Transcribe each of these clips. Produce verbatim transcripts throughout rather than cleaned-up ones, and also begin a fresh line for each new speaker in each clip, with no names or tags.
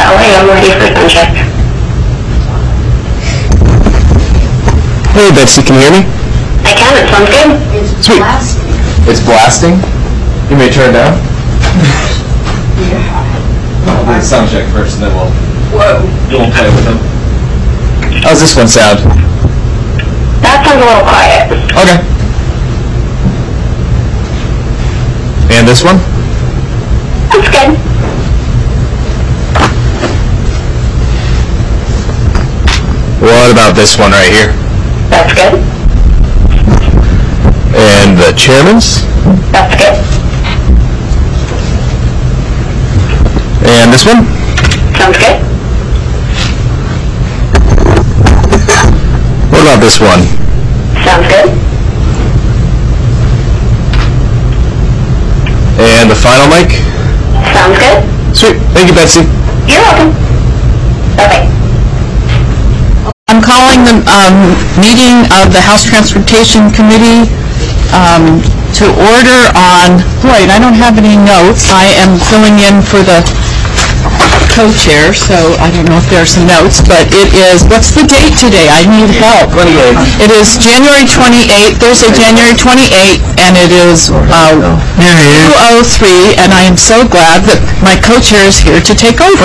Alright, I'm ready for sound check.
Hey Betsy, can you hear me?
I can, it sounds good.
It's
Sweet.
blasting.
It's blasting? You may turn it down. I'll do the sound check first and then we'll...
Whoa.
You'll play with them. How's this one sound?
That sounds a little quiet.
Okay. And this one?
That's good.
What about this one right here?
That's good.
And the chairman's?
That's good.
And this one?
Sounds good.
What about this one?
Sounds good.
And the final mic?
Sounds good.
Sweet. Thank you, Betsy.
You're welcome. Bye-bye.
I'm calling the um, meeting of the House Transportation Committee um, to order on, boy, I don't have any notes. I am filling in for the co-chair, so I don't know if there are some notes, but it is, what's the date today? I need help.
twenty-eighth.
It is January twenty-eighth, Thursday, January twenty-eighth, and it is uh, two oh three, and I am so glad that my co-chair is here to take over.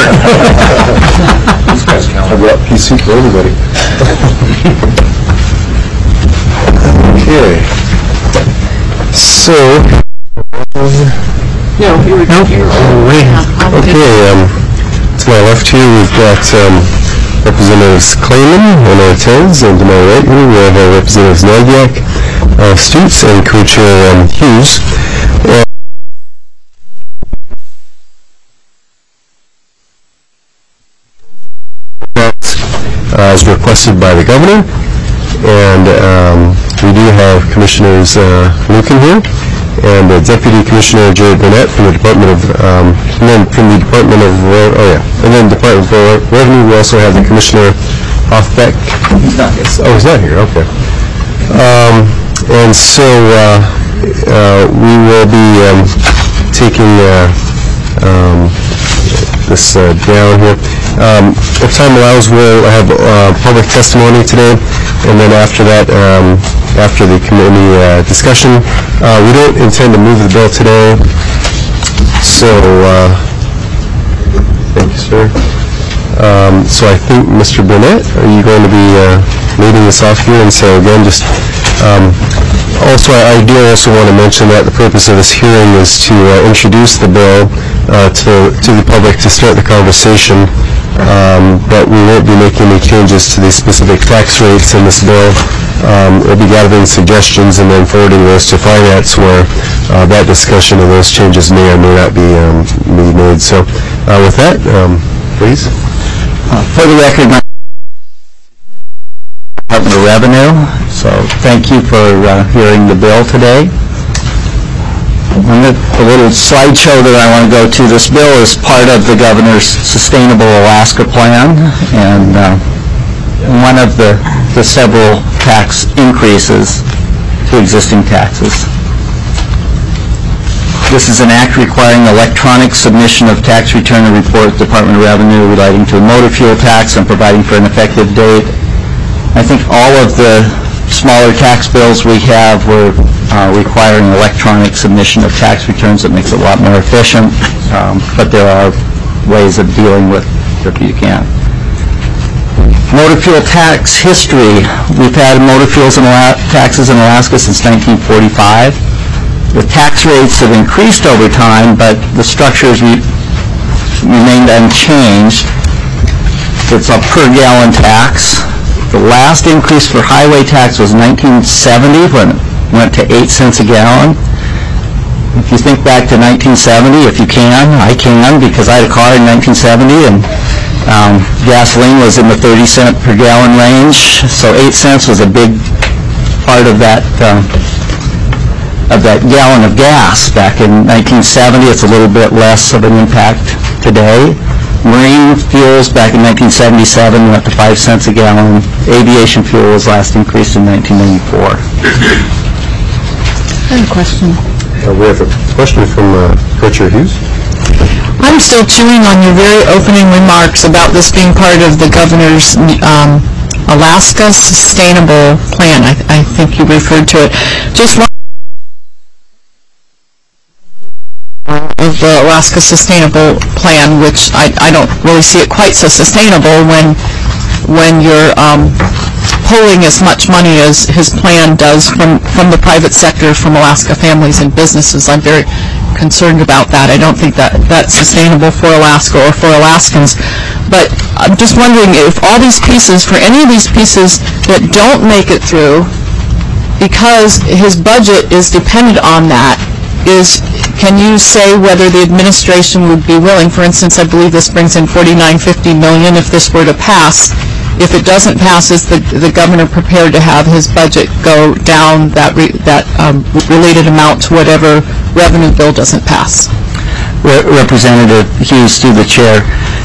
I brought P C for everybody. Okay. So...
No, here we go.
Okay, um, to my left here we've got um, Representatives Clayman and Ortiz, and to my right here we have uh, Representatives Nagyak, uh, Stutz, and Co-Chair um, Hughes. Uh, as requested by the Governor, and um, we do have Commissioners uh, Lucan here, and uh, Deputy Commissioner Jerry Burnett from the Department of, um, and then from the Department of, Re oh yeah, and then Department of Re Revenue. We also have the Commissioner Hoffbeck. He's not here. Oh, he's not here. Okay. Um, and so uh, uh, we will be um, taking uh, um, this uh, down here. Um, if time allows, we'll have uh, public testimony today, and then after that, um, after the committee uh, discussion, uh, we don't intend to move the bill today. So, uh, thank you, sir. Um, so I think, Mister Burnett, are you going to be uh, leading us off here? And so again, just um, also, I, I do also want to mention that the purpose of this hearing is to uh, introduce the bill uh, to to the public to start the conversation. Um, but we won't be making any changes to the specific tax rates in this bill. Um, we'll be gathering suggestions and then forwarding those to Finance, where uh, that discussion of those changes may or may not be, um, be made. So uh, with that, um, please.
Uh, for the record, my Department of Revenue, so thank you for uh, hearing the bill today. A little slideshow that I want to go to. This bill is part of the Governor's Sustainable Alaska Plan, and uh, one of the, the several tax increases to existing taxes. This is an act requiring electronic submission of tax return and report to the Department of Revenue relating to the motor fuel tax and providing for an effective date. I think all of the smaller tax bills we have were uh, requiring electronic submission of tax returns. That makes it a lot more efficient, um, but there are ways of dealing with it if you can. Motor fuel tax history. We've had motor fuels and taxes in Alaska since nineteen forty-five. The tax rates have increased over time, but the structures re remained unchanged. It's a per gallon tax. The last increase for highway tax was nineteen seventy, when it went to eight cents a gallon. If you think back to nineteen seventy, if you can, I can, because I had a car in nineteen seventy, and um, gasoline was in the thirty cent per gallon range, so eight cents was a big part of that uh, of that gallon of gas back in nineteen seventy. It's a little bit less of an impact today. Marine fuels back in nineteen seventy-seven went to five cents a gallon. Aviation fuel was last increased in nineteen ninety-four.
I have a question.
Uh, we have a question from uh, Co-Chair Hughes.
I'm still chewing on your very opening remarks about this being part of the governor's um, Alaska Sustainable Plan. I, I think you referred to it. Just one of the Alaska Sustainable Plan, which I, I don't really see it quite so sustainable when when you're um, pulling as much money as his plan does from, from the private sector, from Alaska families and businesses. I'm very concerned about that. I don't think that that's sustainable for Alaska or for Alaskans. But I'm just wondering if all these pieces, for any of these pieces that don't make it through, because his budget is dependent on that, is, can you say whether the administration would be willing, for instance, I believe this brings in forty-nine, fifty million if this were to pass. If it doesn't pass, is the, the governor prepared to have his budget go down that re, that um, related amount to whatever revenue bill doesn't pass?
Re- Representative Hughes, through the chair,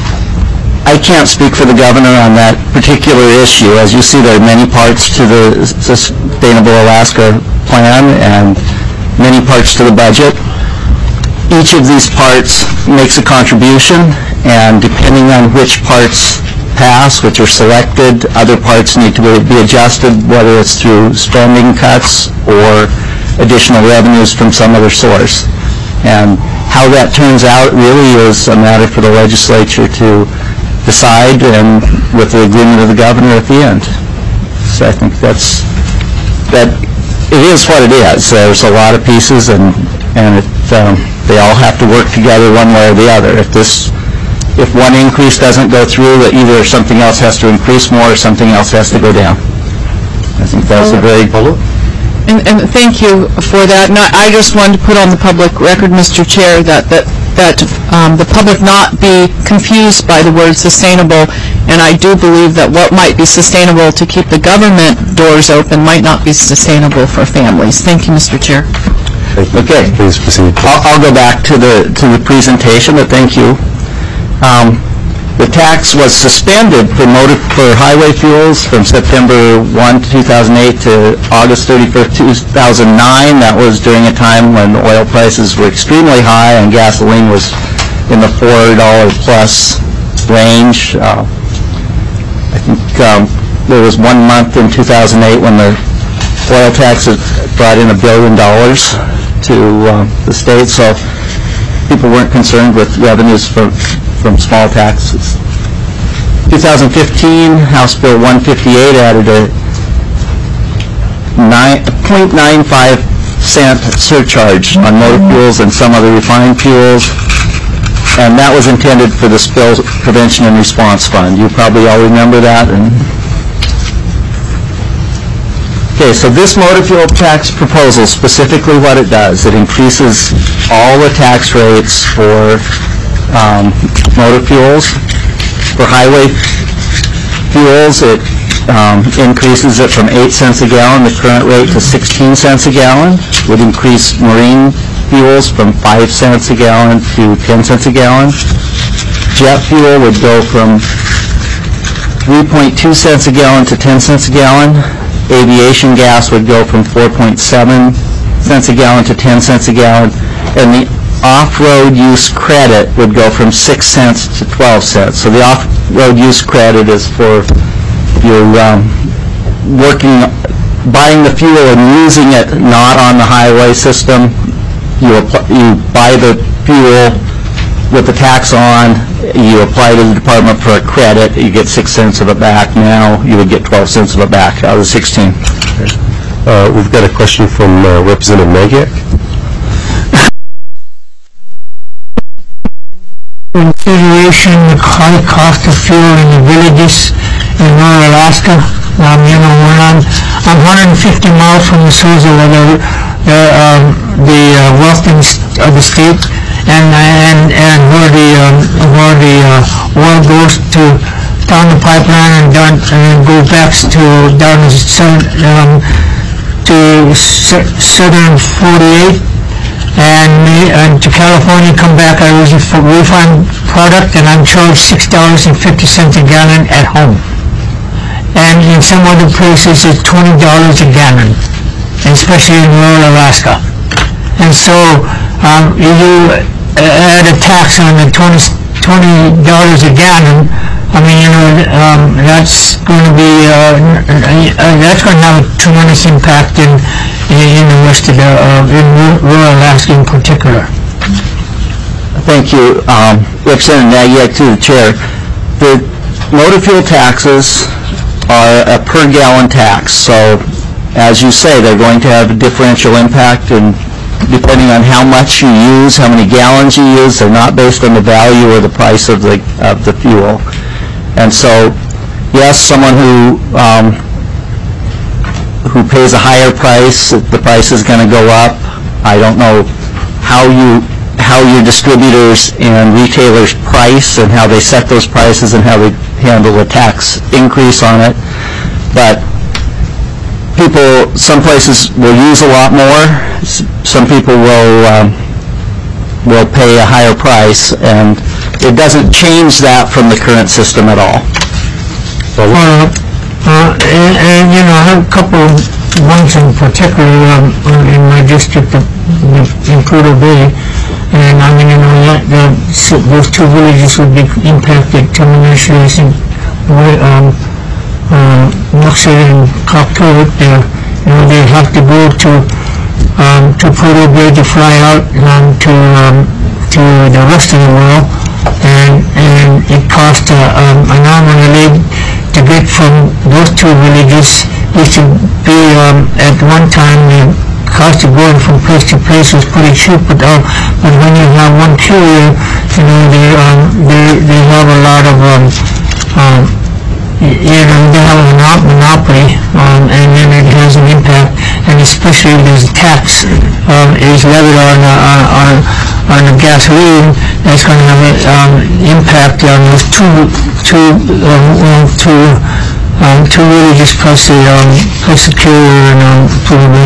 I can't speak for the governor on that particular issue. As you see, there are many parts to the Sustainable Alaska Plan and many parts to the budget. Each of these parts makes a contribution, and depending on which parts pass, which are selected, other parts need to be adjusted, whether it's through spending cuts or additional revenues from some other source. And how that turns out really is a matter for the legislature to decide, and with the agreement of the governor at the end. So I think that's, that it is what it is. There's a lot of pieces, and, and it, um, they all have to work together one way or the other. If this If one increase doesn't go through, that either something else has to increase more or something else has to go down. I think that's a very...
And, and thank you for that. And I just wanted to put on the public record, Mister Chair, that, that, that um, the public not be confused by the word sustainable. And I do believe that what might be sustainable to keep the government doors open might not be sustainable for families. Thank you, Mister Chair.
Okay.
Please proceed.
I'll, I'll go back to the, to the presentation, but thank you. Um, the tax was suspended for motor for highway fuels from September first, two thousand eight to August thirty-first, two thousand nine. That was during a time when oil prices were extremely high and gasoline was in the four dollars plus range. Uh, I think um, there was one month in two thousand eight when the oil tax brought in a billion dollars to uh, the state, so people weren't concerned with revenues from from small taxes. two thousand fifteen, House Bill one fifty-eight added a zero point nine five cent surcharge on motor fuels and some other refined fuels, and that was intended for the Spill Prevention and Response Fund. You probably all remember that. And okay, so this motor fuel tax proposal, specifically what it does, it increases all the tax rates for Um, motor fuels. For highway fuels, it um, increases it from eight cents a gallon, the current rate, to sixteen cents a gallon. Would increase marine fuels from five cents a gallon to ten cents a gallon. Jet fuel would go from three point two cents a gallon to ten cents a gallon. Aviation gas would go from four point seven cents a gallon to ten cents a gallon. And the off-road use credit would go from six cents to twelve cents. So the off-road use credit is for your um, working, buying the fuel and using it not on the highway system. You, apply, you buy the fuel with the tax on, you apply to the department for a credit, you get six cents of it back. Now you would get twelve cents of it back out of the sixteen.
Uh, we've got a question from uh, Representative Magic.
Consideration the high cost of fuel in the villages in rural Alaska. Um, you know, when I'm, I'm one hundred fifty miles from the source of the, the, um, the uh, wealth in the, of the state, and and and where the um, where the uh, oil goes to down the pipeline and down and go back to down the southern, um, to southern forty-eight. And, me, and to California, come back, I use a refined product, and I'm charged six dollars and fifty cents a gallon at home. And in some other places, it's twenty dollars a gallon, and especially in rural Alaska. And so, um, you, add a tax on the twenty, twenty dollars a gallon, I mean, you know, um, that's going to be, uh, uh, that's going to have a tremendous impact in, in the rest of the, uh, in rural Alaska in particular.
Thank you, um, Representative Nagiak, to the chair. The motor fuel taxes are a per gallon tax, so as you say, they're going to have a differential impact, and depending on how much you use, how many gallons you use, they're not based on the value or the price of the of the fuel. And so, yes, someone who um, who pays a higher price, the price is going to go up. I don't know how you how your distributors and retailers price and how they set those prices and how they handle the tax increase on it, but people, some places will use a lot more. Some people will um, will pay a higher price, and it doesn't change that from the current system at all.
Uh, uh, and, and, you know, I have a couple of ones in particular um, in my district of, in Prudhoe Bay, and I mean, you know, that, that, so those two villages would be impacted tremendously. Um, uh, Nuxie and Cocktoot, uh, you know, they have to go to um, to Prudhoe Bay to fly out um, to um, to the rest of the world, and and it cost uh, um, an arm and a leg to get from those two villages. It should be um, at one time the cost of going from place to place was pretty cheap, but uh, but when you have one carrier, you know, they um, they they have a lot of um, um, you know, they have a monopoly, um, and then it has an impact, and especially if there's a tax um, is levied on, uh, on, on the gasoline, that's going to have an um, impact on those two, two, um, two, um, two villages plus the, um, plus the carrier and um, probably.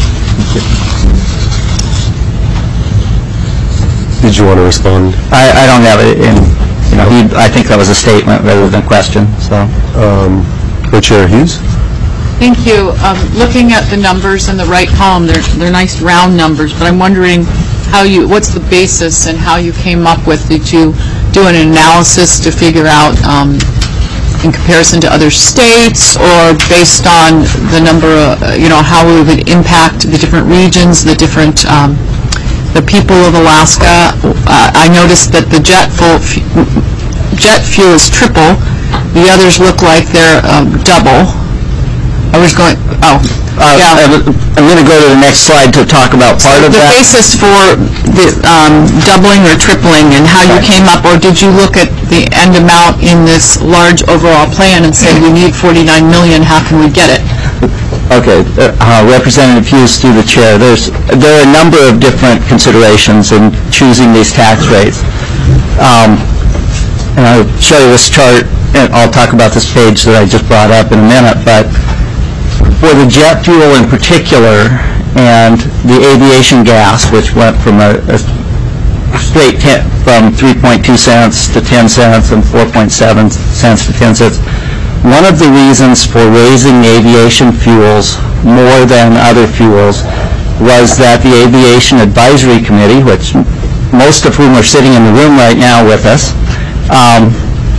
Did you want to respond?
I, I don't have it in. You know, he, I think that was a statement rather than a question. So,
um, Co-Chair Hughes?
Thank you. Um, looking at the numbers in the right column, they're, they're nice round numbers, but I'm wondering how you, what's the basis and how you came up with, did you do an analysis to figure out um, in comparison to other states, or based on the number of, uh, you know, how it would impact the different regions, the different um, the people of Alaska? Uh, I noticed that the jet fuel, jet fuel is triple. The others look like they're um, double. I was going, oh,
uh,
yeah.
I'm going to go to the next slide to talk about part
so
of
the
that.
The basis for the um, doubling or tripling, and how you came up, or did you look at the end amount in this large overall plan and say, we need forty-nine million, how can we get it?
Okay, uh, Representative Hughes, through the chair, there's there are a number of different considerations in choosing these tax rates. Um, and I'll show you this chart, and I'll talk about this page that I just brought up in a minute, but for the jet fuel in particular and the aviation gas, which went from a, a straight ten, from three point two cents to ten cents and four point seven cents to ten cents, one of the reasons for raising aviation fuels more than other fuels was that the Aviation Advisory Committee, which most of whom are sitting in the room right now with us, um,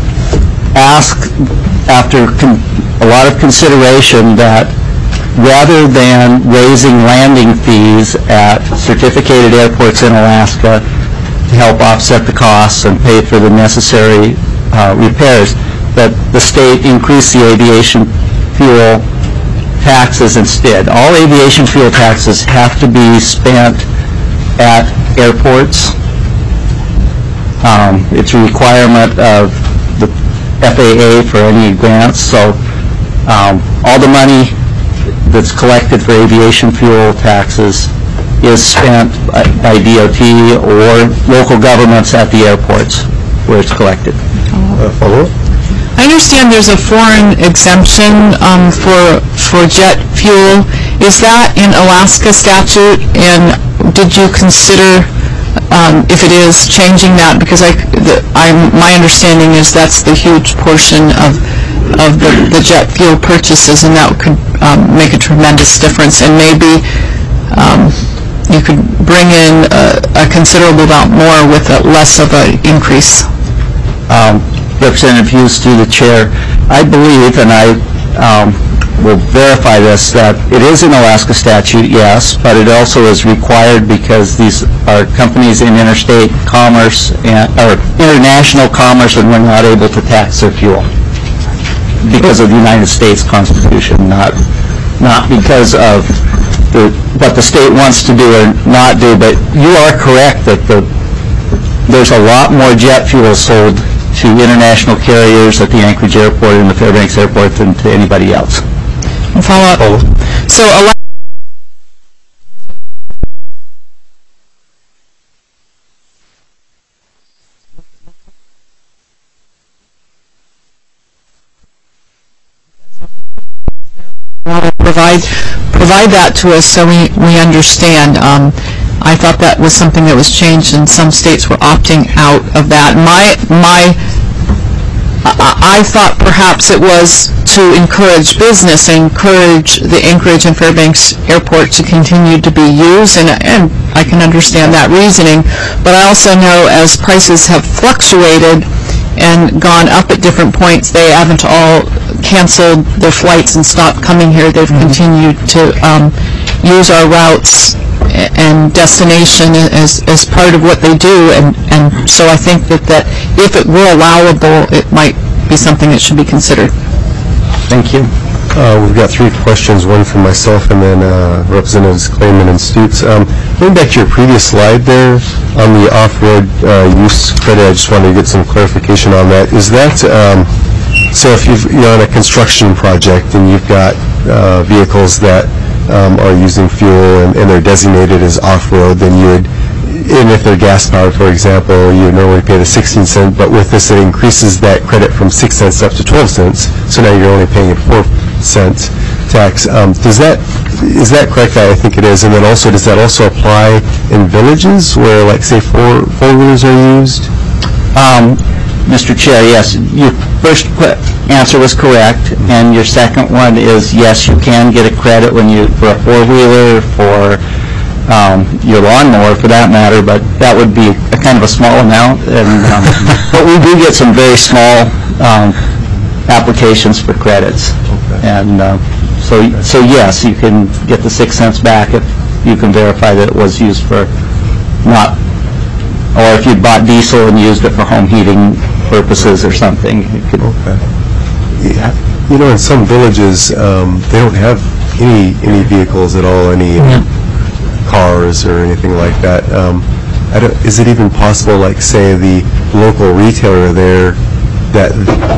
asked, after con- a lot of consideration, that rather than raising landing fees at certificated airports in Alaska to help offset the costs and pay for the necessary uh, repairs, that the state increase the aviation fuel taxes instead. All aviation fuel taxes have to be spent at airports. Um, it's a requirement of the F A A for any grants. So um, all the money that's collected for aviation fuel taxes is spent by, by D O T or local governments at the airports where it's collected.
Uh, follow-up?
I understand there's a foreign exemption um, for for jet fuel. Is that in Alaska statute? And did you consider, um, if it is, changing that? Because I, the, I'm, my understanding is that's the huge portion of of the, the jet fuel purchases, and that could um, make a tremendous difference. And maybe um, you could bring in a, a considerable amount more with a less of an increase.
Um, Representative Hughes, through the chair, I believe, and I um, will verify this, that it is an Alaska statute, yes, but it also is required because these are companies in interstate commerce and, or international commerce, and we're not able to tax their fuel because of the United States Constitution, not not because of the, what the state wants to do or not do. But you are correct that the there's a lot more jet fuel sold to international carriers at the Anchorage Airport and the Fairbanks Airport than to anybody else.
Follow up. So, a provide provide that to us so we we understand. Um, I thought that was something that was changed, and some states were opting out of that. My my. I thought perhaps it was to encourage business, encourage the Anchorage and Fairbanks Airport to continue to be used, and, and I can understand that reasoning. But I also know as prices have fluctuated and gone up at different points, they haven't all canceled their flights and stopped coming here. They've mm-hmm. continued to um, use our routes and destination as, as part of what they do, and, and so I think that, that if it were allowable, it might be something that should be considered.
Thank you.
Uh, we've got three questions, one from myself and then uh, Representatives Clayman and Stutes. Um, going back to your previous slide there on the off-road uh, use credit, I just wanted to get some clarification on that. Is that, um, so if you've, you're on a construction project and you've got uh, vehicles that Um, are using fuel and, and they're designated as off-road, then you would, and if they're gas-powered, for example, you would normally pay the sixteen cent, but with this it increases that credit from six cents up to twelve cents, so now you're only paying a four cent tax. Um, does that, is that correct? I think it is. And then also, does that also apply in villages where, like, say, four, four-wheelers are used?
Um, Mister Chair, yes, your first answer was correct, and your second one is yes, you can get a credit when you for a four-wheeler, for um, your lawnmower, for that matter, but that would be a kind of a small amount. And um, but we do get some very small um, applications for credits, okay. and uh, so so yes, you can get the six cents back if you can verify that it was used for not, or if you bought diesel and used it for home heating purposes or something. You could,
okay. Yeah. You know, in some villages, um, they don't have any any vehicles at all, any
yeah.
cars or anything like that. Um, I don't, is it even possible, like, say, the local retailer there, that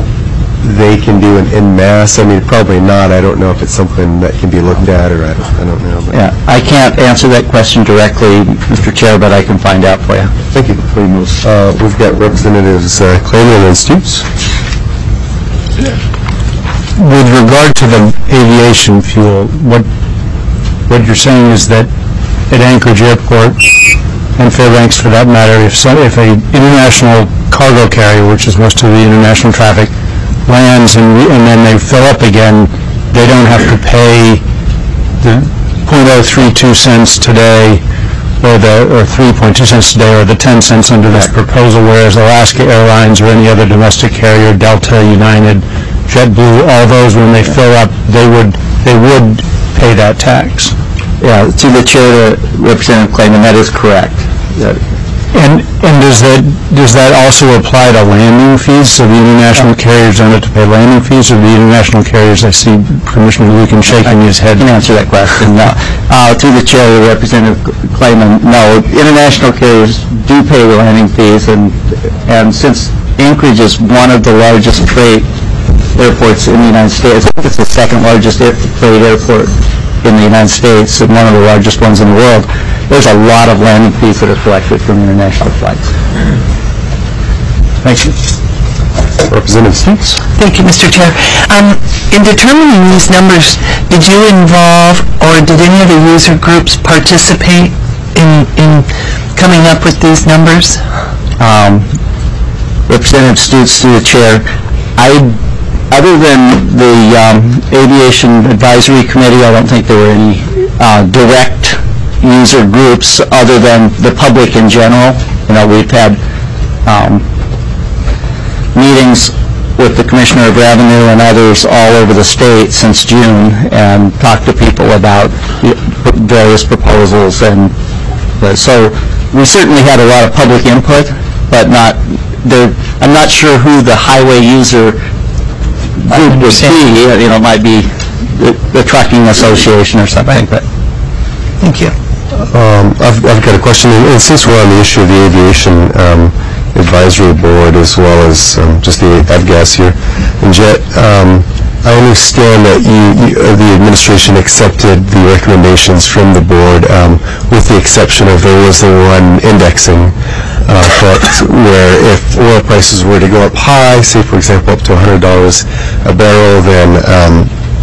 they can do an en masse? I mean, probably not. I don't know if it's something that can be looked at, or I don't, I don't know. But.
Yeah, I can't answer that question directly, Mister Chair, but I can find out for you.
Thank you. Uh, we've got Representatives uh, Clayman and Stutes.
With regard to the aviation fuel, what what you're saying is that at Anchorage Airport and Fairbanks, for that matter, if some, if a international cargo carrier, which is most of the international traffic, lands and, re, and then they fill up again, they don't have to pay the zero point zero three two cents today, or the or three point two cents today, or the ten cents under this proposal, whereas Alaska Airlines or any other domestic carrier, Delta, United, JetBlue, all those, when they fill up, they would they would pay that tax.
Yeah, to the chair, to Representative Clayman, that is correct. That,
And and does that does that also apply to landing fees? So the international carriers don't have to pay landing fees, or the international carriers? I see Commissioner Lucan shaking his head.
I can answer that question. No. Uh, through the chair, Representative Clayman, no. International carriers do pay the landing fees, and and since Anchorage is one of the largest freight airports in the United States, I think it's the second largest air, freight airport in the United States and one of the largest ones in the world, there's a lot of landing fees that are collected from international flights.
Thank you.
Representative Stutes.
Thank you, Mister Chair. Um, in determining these numbers, did you involve or did any of the user groups participate in, in coming up with these numbers?
Um, Representative Stutes, through the chair, I Other than the um, Aviation Advisory Committee, I don't think there were any uh, direct user groups other than the public in general. You know, we've had um, meetings with the Commissioner of Revenue and others all over the state since June and talked to people about various proposals. And uh, so we certainly had a lot of public input, but not there. I'm not sure who the highway user group would be. You know, it might be the, the trucking association or something. But
Thank you.
Um, I've, I've got a question, and since we're on the issue of the aviation um, advisory board as well as um, just the avgas here, and Jet, um, I understand that you, you uh, the administration accepted the recommendations from the board, um, with the exception of there was the one indexing uh, part where if oil prices were to go up high, say for example up to one hundred dollars a barrel, then um,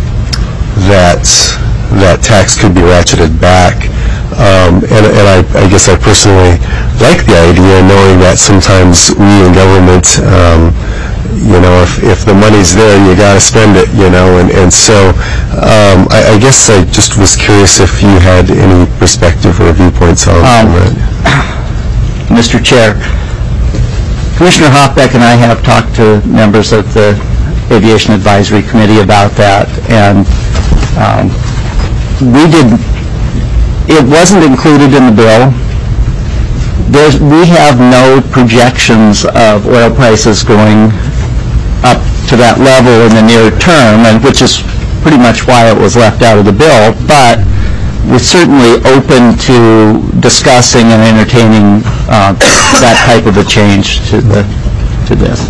that that tax could be ratcheted back. Um, and and I, I guess I personally like the idea, knowing that sometimes we in government, um, you know, if, if the money's there, you got to spend it, you know, and, and so um, I, I guess I just was curious if you had any perspective or viewpoints on
Um,
that.
Mister Chair, Commissioner Hoffbeck and I have talked to members of the Aviation Advisory Committee about that, and um, we did. It wasn't included in the bill. There's, we have no projections of oil prices going up to that level in the near term, and which is pretty much why it was left out of the bill. But we're certainly open to discussing and entertaining uh, that type of a change to the to this.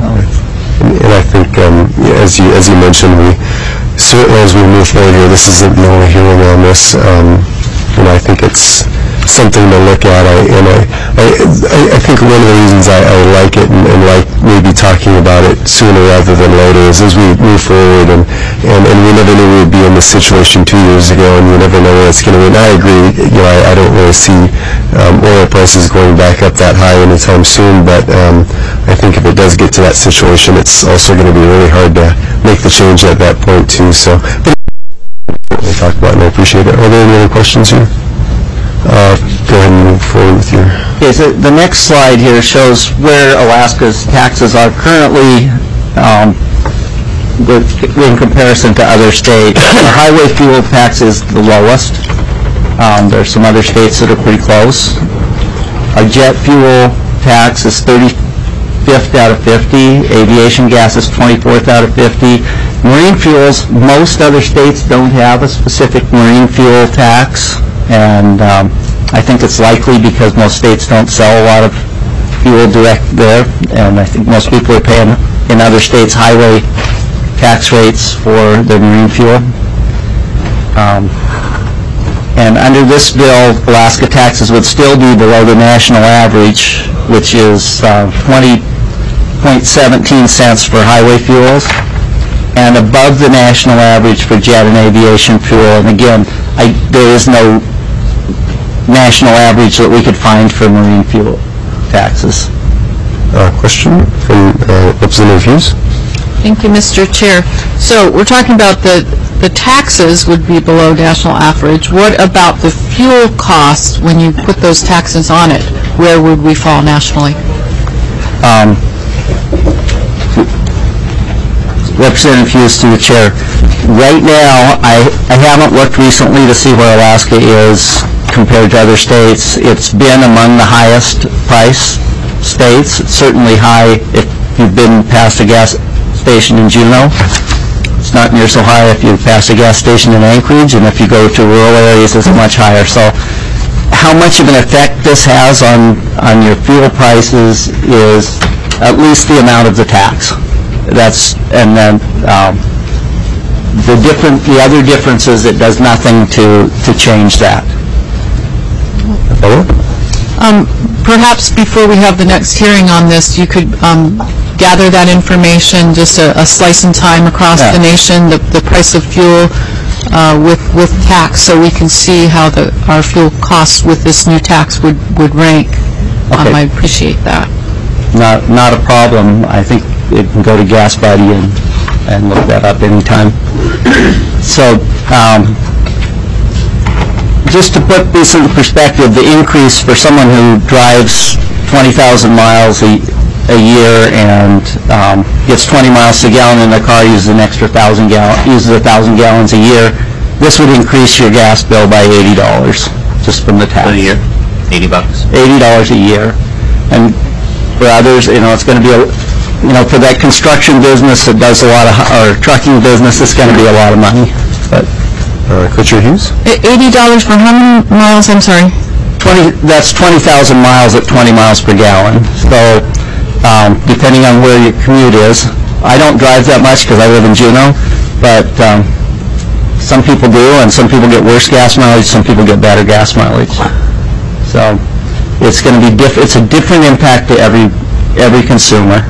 And, and I think, um, as you as you mentioned, we certainly as we move forward here, this isn't the only hearing on this. Um, And I think it's something to look at. I, and I, I, I think one of the reasons I, I like it and, and like maybe talking about it sooner rather than later is as we move forward, and, and, and we never knew we would be in this situation two years ago, and you never know where it's going to be. And I agree, you know, I, I don't really see um, oil prices going back up that high anytime soon, but um, I think if it does get to that situation, it's also going to be really hard to make the change at that point too. So. But we talked about, and I appreciate it. Are there any other questions here? Uh, go ahead and move forward with your...
Okay, so the next slide here shows where Alaska's taxes are currently um, with, in comparison to other states. The highway fuel tax is the lowest. Um, there are some other states that are pretty close. Our jet fuel tax is thirty-fifth out of fifty. Aviation gas is twenty-fourth out of fifty. Marine fuels, most other states don't have a specific marine fuel tax, and um, I think it's likely because most states don't sell a lot of fuel direct there, and I think most people are paying in other states highway tax rates for their marine fuel. Um, and under this bill, Alaska taxes would still be below the national average, which is uh, twenty point one seven cents for highway fuels, and above the national average for jet and aviation fuel. And again, I, there is no national average that we could find for marine fuel taxes.
Uh, question from uh, Representative Hughes?
Thank you, Mister Chair. So we're talking about the, the taxes would be below national average. What about the fuel costs when you put those taxes on it? Where would we fall nationally?
Um, Representative Hughes to the Chair. Right now, I, I haven't looked recently to see where Alaska is compared to other states. It's been among the highest price states. It's certainly high if you've been past a gas station in Juneau. It's not near so high if you pass a gas station in Anchorage, and if you go to rural areas, it's much higher. So how much of an effect this has on, on your fuel prices is at least the amount of the tax. That's, and then um, the different, the other difference is it does nothing to, to change that.
Um, perhaps before we have the next hearing on this, you could um, gather that information, just a, a slice in time across
Yeah.
the nation, the, the price of fuel uh, with with tax, so we can see how the our fuel costs with this new tax would, would rank. Um,
Okay.
I appreciate that.
Not, not a problem. I think it can go to Gas Buddy and, and look that up anytime. So, um, just to put this into perspective, the increase for someone who drives twenty thousand miles a, a year and um, gets twenty miles to the gallon in their car, uses an extra thousand gallon, uses a thousand gallons a year, this would increase your gas bill by eighty dollars just from the tax.
For the year? eighty bucks?
eighty dollars a year. And for others, you know, it's going to be, a, you know, for that construction business that does a lot of, or trucking business, it's going to be a lot of money. But
Uh, Commissioner Hughes?
eighty dollars for how many miles, I'm sorry?
twenty, that's twenty thousand miles at twenty miles per gallon. So um, depending on where your commute is, I don't drive that much because I live in Juneau, but um, some people do, and some people get worse gas mileage, some people get better gas mileage. So it's going to be diff- it's a different impact to every every consumer.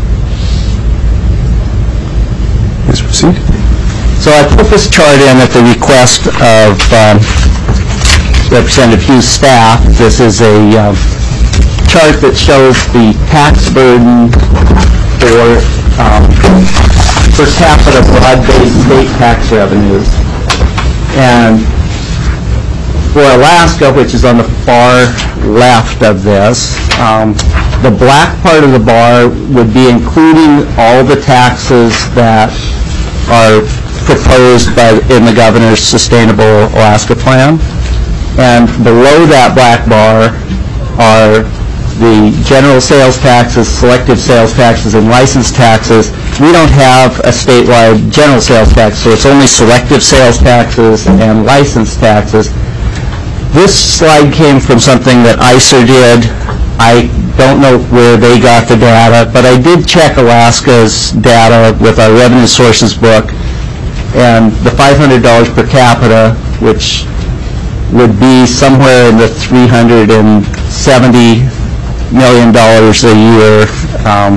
Please proceed.
So I put this chart in at the request of um, Representative Hughes' staff. This is a um, chart that shows the tax burden for um, per capita broad-based state tax revenues. And for Alaska, which is on the far left of this, um, the black part of the bar would be including all the taxes that are proposed by in the governor's Sustainable Alaska Plan. And below that black bar are the general sales taxes, selective sales taxes, and license taxes. We don't have a statewide general sales tax, so it's only selective sales taxes and license taxes. This slide came from something that I C E R did. I don't know where they got the data, but I did check Alaska's data with our revenue sources book, and the five hundred dollars per capita, which would be somewhere in the three hundred seventy million dollars a year, um,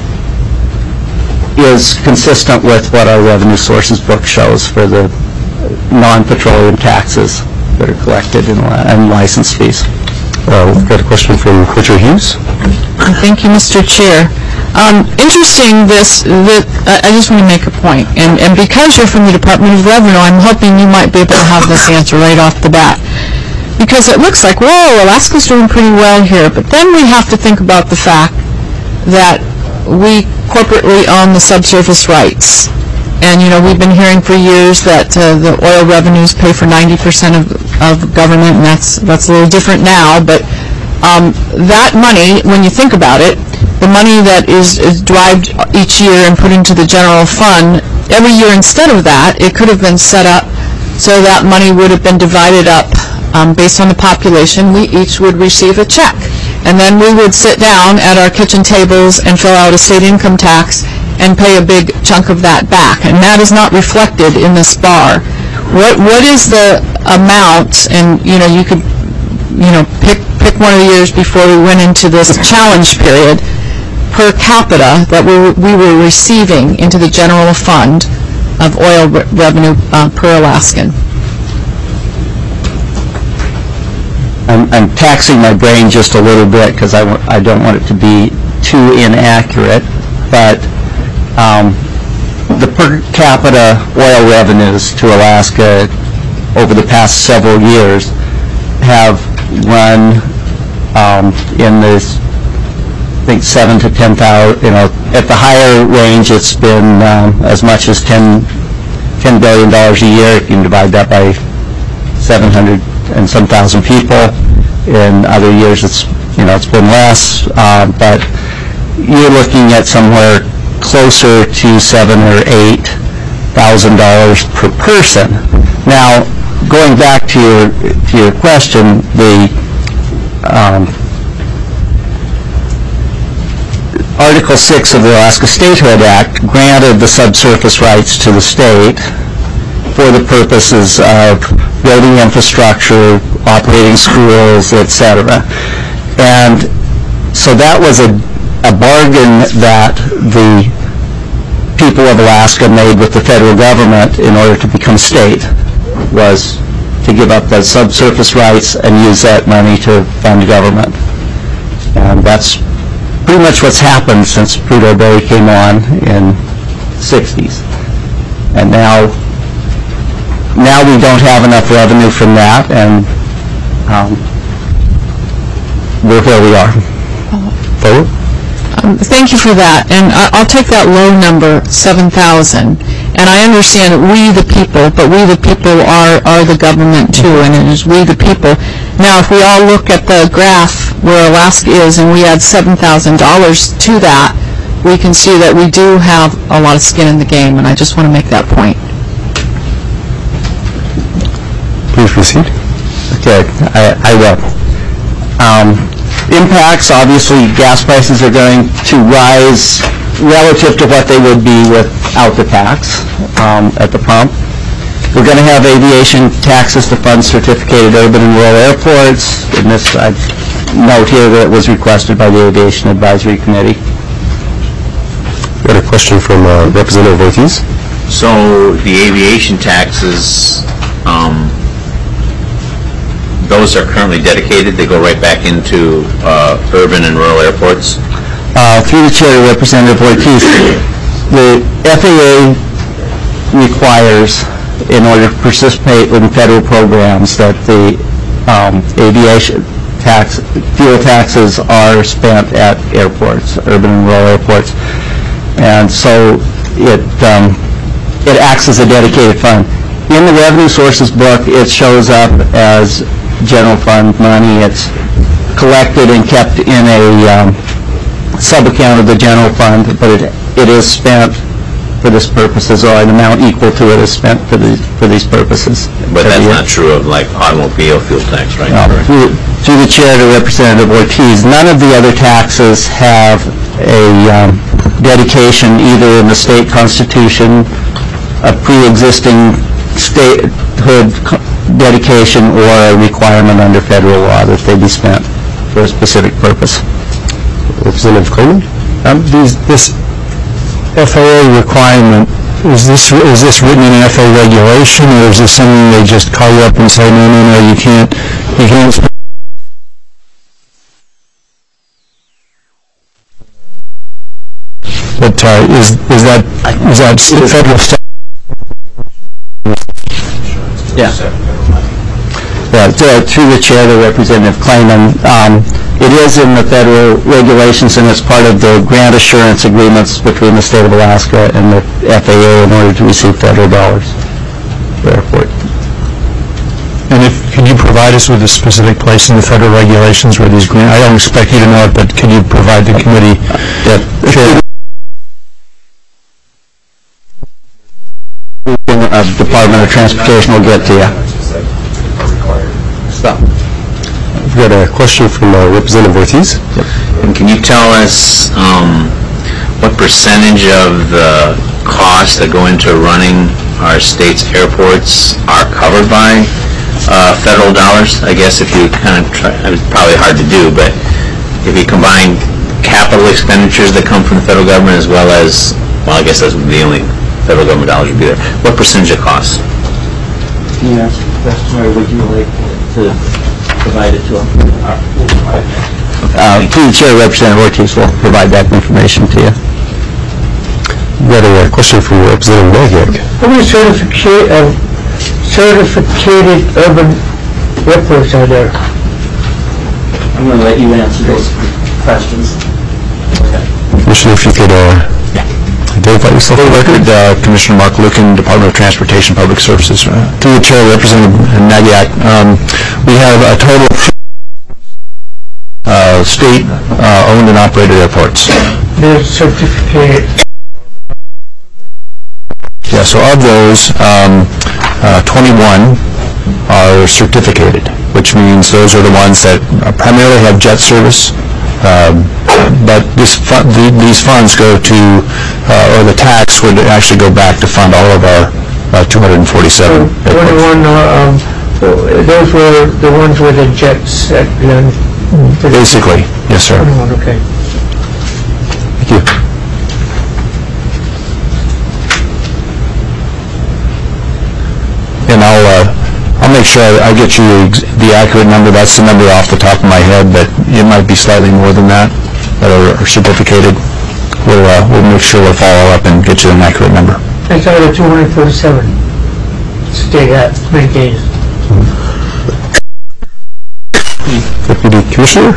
is consistent with what our revenue sources book shows for the non-petroleum taxes that are collected in, in license fees.
Uh, we've got a question from Commissioner Hughes.
Thank you, Mister Chair. Um, interesting this, that, uh, I just want to make a point, and, and because you're from the Department of Revenue, I'm hoping you might be able to have this answer right off the bat. Because it looks like, whoa, Alaska's doing pretty well here, but then we have to think about the fact that we corporately own the subsurface rights. And, you know, we've been hearing for years that uh, the oil revenues pay for ninety percent of, of government, and that's, that's a little different now, but um, that money, when you think about it, the money that is, is derived each year and put into the general fund, every year instead of that, it could have been set up so that money would have been divided up um, based on the population. We each would receive a check. And then we would sit down at our kitchen tables and fill out a state income tax and pay a big chunk of that back. And that is not reflected in this bar. What What is the amount, and, you know, you could, you know, pick, pick one of the years before we went into this challenge period, per capita that we were, we were receiving into the general fund of oil re- revenue uh, per Alaskan.
I'm, I'm taxing my brain just a little bit because I, w- I don't want it to be too inaccurate, but um, the per capita oil revenues to Alaska over the past several years have run um, in this, I think, seven to ten thousand. You know, at the higher range, it's been um, as much as ten, ten billion dollars a year. If you can divide that by seven hundred and some thousand people. In other years, it's, you know, it's been less, uh, but you're looking at somewhere closer to seven or eight thousand dollars per person. Now, going back to your to your question, the um, Article six of the Alaska Statehood Act granted the subsurface rights to the state for the purposes of building infrastructure, operating schools, et cetera. And so that was a, a bargain that the people of Alaska made with the federal government in order to become state, was to give up those subsurface rights and use that money to fund government. And that's pretty much what's happened since Prudhoe Bay came on in the sixties. And now now we don't have enough revenue from that, and um, we're where we are.
Forward?
Um, Thank you for that, and I- I'll take that low number, seven thousand. And I understand that we the people, but we the people are, are the government too, and it is we the people. Now, if we all look at the graph where Alaska is and we add seven thousand dollars to that, we can see that we do have a lot of skin in the game, and I just want to make that point.
Please proceed.
Okay, I, I will. Um, impacts, obviously, gas prices are going to rise relative to what they would be without the tax um, at the pump. We're going to have aviation taxes to fund certificated urban and rural airports. And this, I note here that it was requested by the Aviation Advisory Committee.
Got a question from uh, Representative Ortiz.
So the aviation taxes, um, those are currently dedicated, they go right back into uh, urban and rural airports?
Uh, through the chair, Representative Ortiz, the F A A requires, in order to participate in federal programs, that the um, aviation tax, fuel taxes are spent at airports, urban and rural airports. And so it, um, it acts as a dedicated fund. In the revenue sources book, it shows up as general fund money. It's collected and kept in a um, sub-account of the general fund, but it, it is spent for this purposes, or an amount equal to it is spent for these, for these purposes.
But that's
year.
not true of like automobile fuel tax, right?
No. Through, through the chair to Representative Ortiz, none of the other taxes have a um, dedication either in the state constitution, a pre-existing statehood co- dedication, or a requirement under federal law that they be spent for a specific purpose.
Representative Coleman?
Um, these, this F A A requirement, is this is this written in F A A regulation, or is this something they just call you up and say, no, no, no, you can't, you can't spend? But uh, is is that is that federal stuff?
Yeah. Yeah, to- through the chair to Representative Clayman, um, it is in the federal regulations, and it's part of the grant assurance agreements between the state of Alaska and the F A A in order to receive federal dollars for airport.
And if, can you provide us with a specific place in the federal regulations where these grant, I don't expect you to know it, but can you provide the committee?
Yeah. Uh, Department of Transportation will get to you. Stop.
We've got a question from uh, Representative Ortiz.
And can you tell us um, what percentage of the costs that go into running our state's airports are covered by uh, federal dollars? I guess if you kind of try, it's probably hard to do, but if you combine capital expenditures that come from the federal government as well as, well, I guess that's the only federal government dollars would be there. What percentage of costs?
Yeah, or would you like to provide it to them? Uh, through the chair, Representative Ortiz will provide that information to you.
We've got a uh, question from Representative Magyak.
How many certificate, uh, certificated urban airports are there?
I'm going to let you answer those questions.
Commissioner, if you could uh, identify yourself for the record.
Uh, Commissioner Mark Lucan, Department of Transportation Public Services. Uh, through the chair, Representative Nagyak, um, we have a total of uh, state-owned and operated airports.
They're certificated.
Yeah, so of those, um, uh, twenty-one are certificated, which means those are the ones that primarily have jet service. Um, but this fu- the, these funds go to, uh, or the tax would actually go back to fund all of our uh, two hundred forty-seven
So twenty-one, uh, um, those were the ones with the jets that land.
Basically, yes, sir.
twenty-one, okay.
Thank you.
And I'll, uh, I'll make sure I I get you the ex- the accurate number. That's the number off the top of my head, but it might be slightly more than that that are are certificated. We'll, uh, we'll make sure we'll follow up and get you an accurate number.
That's out of the two hundred forty-seven. stay that many days.
Deputy Commissioner?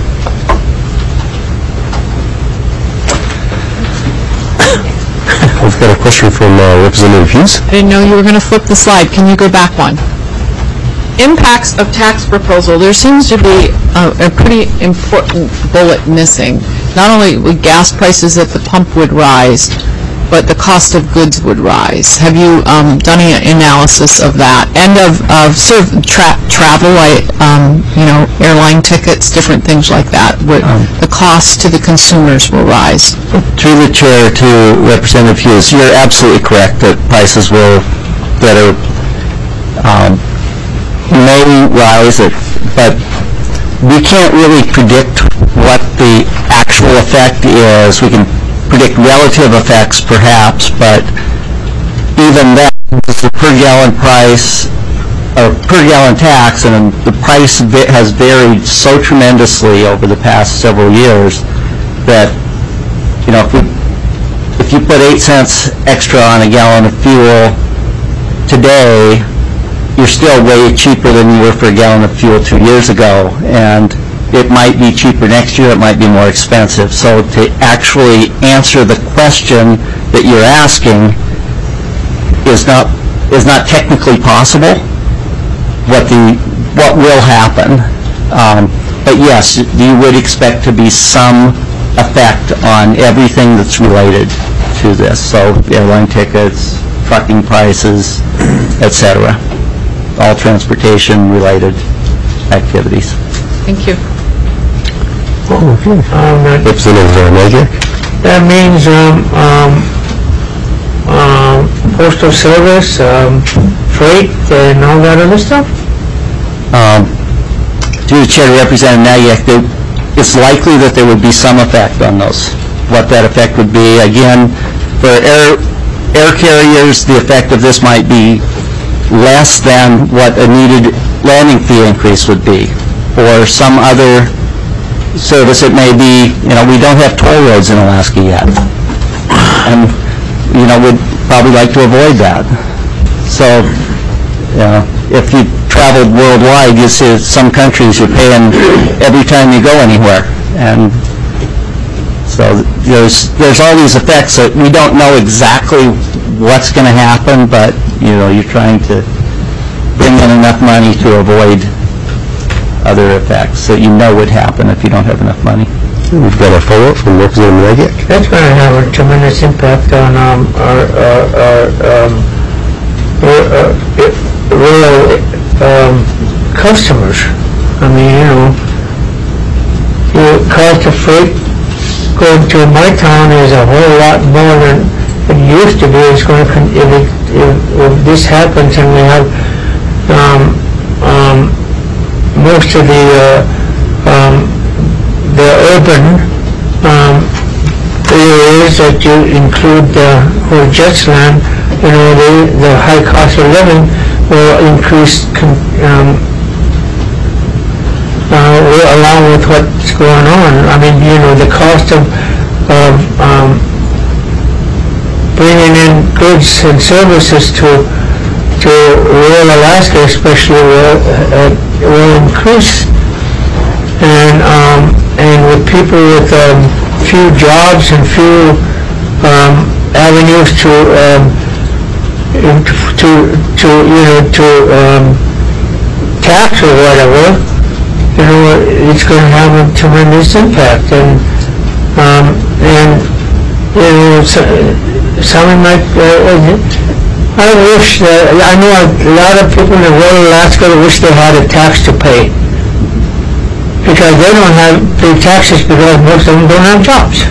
We've got a question from uh, Representative Hughes.
I didn't know you were going to flip the slide. Can you go back one? Impacts of tax proposal. There seems to be a, a pretty important bullet missing. Not only would gas prices at the pump would rise, but the cost of goods would rise. Have you um, done an analysis of that? And of, of sort of tra- travel, like, um, you know, airline tickets, different things like that. Would, um, the cost to the consumers will rise.
Through the chair to Representative Hughes, you're absolutely correct that prices will, that are, um, may rise, it, but we can't really predict what the actual effect is. We can predict relative effects, perhaps, but even that, the per gallon price, or per gallon tax, and the price has varied so tremendously over the past several years that, you know, if, we, if you put eight cents extra on a gallon of fuel today, you're still way cheaper than you were for a gallon of fuel two years ago, and it might be cheaper next year, it might be more expensive. So to actually answer the question that you're asking is not is not technically possible. What the what will happen? Um, but yes, you would expect to be some effect on everything that's related to this. So airline tickets, trucking prices, et cetera. All transportation-related activities.
Thank you.
Um,
Representative Major?
that means um, um, um, postal service, um, freight, and all that other stuff?
Um, to the chair, Representative Nagyak, there, it's likely that there would be some effect on those. What that effect would be, again, for air, air carriers, the effect of this might be less than what a needed landing fee increase would be. For some other service, it may be, you know, we don't have toll roads in Alaska yet. And, you know, we'd probably like to avoid that. So, you know, if you traveled worldwide, you see some countries you're paying every time you go anywhere. And so there's, there's all these effects that we don't know exactly what's going to happen, but, you know, you're trying to bring in enough money to avoid other effects that you know would happen if you don't have enough money.
We've got a follow-up from Representative Nagyak.
That's going to have a tremendous impact on um, our, our, our um, uh, rural um, customers. I mean, you know, the cost of freight going to my town is a whole lot more than it used to be. It's going to, if, it, if, if this happens and we have um, um, most of the uh, um, the urban um, areas that you include the whole Jetsland, you know, the, the high cost of living will increase con um, uh, along with what's going on. I mean, you know, the cost of, of um, bringing in goods and services to to rural Alaska, especially, will, uh, will increase. And um, and with people with um, few jobs and few um, avenues to um, to to you know to um, tax or whatever, you know, it's going to have a tremendous impact. And um, and you know, so, something like. Uh, I wish that, I know a lot of people in rural Alaska wish they had a tax to pay, because they don't have pay taxes because most of them don't have jobs.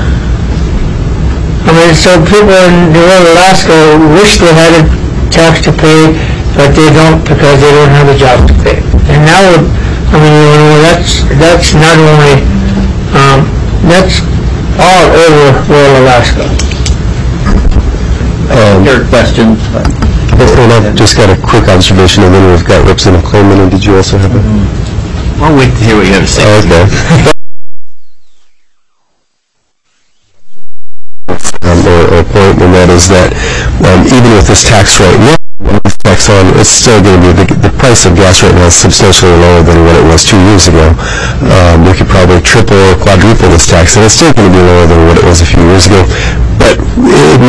I mean, so people in rural Alaska wish they had a tax to pay, but they don't because they don't have a job to pay. And now, I mean, you know, that's that's not only um, that's all over rural Alaska.
Um, Your question.
And I've just got a quick observation, and then we've got Representative Coleman, and did you also have a...
Mm-hmm. I'll wait to hear what you have to say.
Oh, okay. um, or, or point, and that is that um, even with this tax rate, tax on, it's still going to be, the, the price of gas right now is substantially lower than what it was two years ago. Um, we could probably triple or quadruple this tax, and it's still going to be lower than what it was a few years ago. But it,